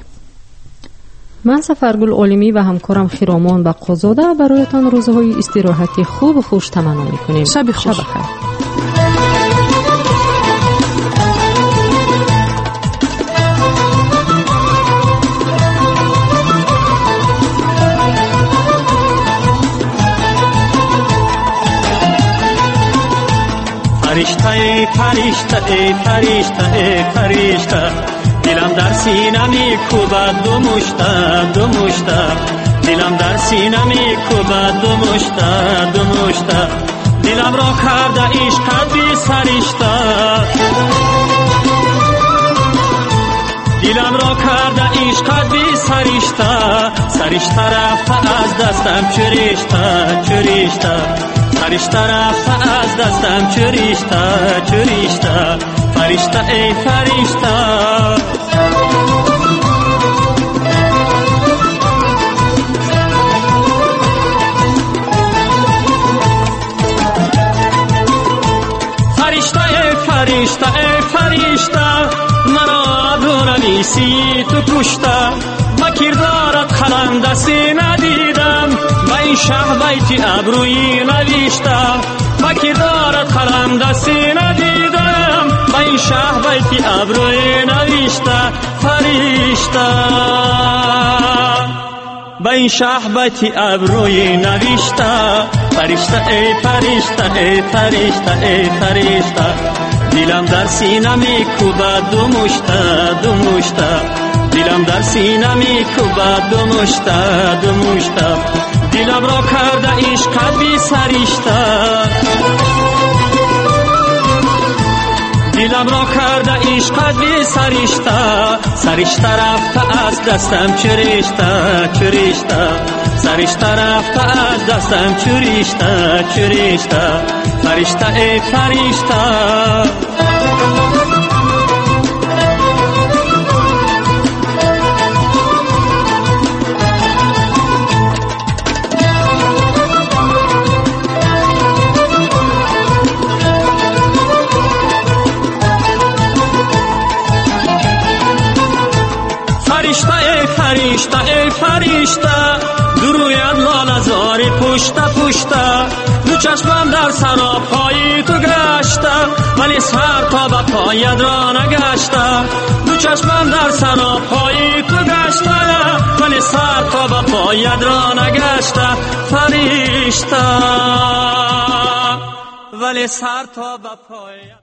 Speaker 2: من سفرگل عالمی و همکارم خیرامان و قزاده برایتان روزهای استراحت خوب و خوش تمنا میکنیم.
Speaker 3: شب خوش.
Speaker 18: فرشته ای فرشته ای فرشته ای فرشته، دلم در سینه می کوبد دو مشته، دلم در سینه می کوبد دو مشته، دلم را کرده عشقت بی سرشته، دلم را کرده عشقت بی سرشته رفته از دستم چریشته، فرشته رفته از دستم چریشته، فرشته ای فرشته. فرشته ای فرشته، مرا بنویسی تو کشته، با کردارت قلم دستی ندیدم، با این شه بیت ابرویی نوشته، با کردارت قلم دستی ندیدم، با این شه بیت ابرویی نوشته، فرشته با این شه بیت ابرویی نوشته، فرشته ای فرشته ای فرشته ای فرشته، دلم در سینه میکوبد دو مشته دو مشته دلم در سینه میکوبد دو مشته دو مشته دلم را کرده عشقت بی سرشته دلم را کرده عشقت بی سرشته سرشته رفته از دستم چرشته چرشته سرشته رفته از دستم چرشته چرشته فرشته ای فرشته فرشته ای فرشته درویت لاله زاری پشت پشت دو چشمم در سراپای تو گشته ولی سر تا به پایت را نگشته دو چشمم در سراپای تو گشته ولی سر تا به پایت را نگشته فرشته ولی سر تا به پایت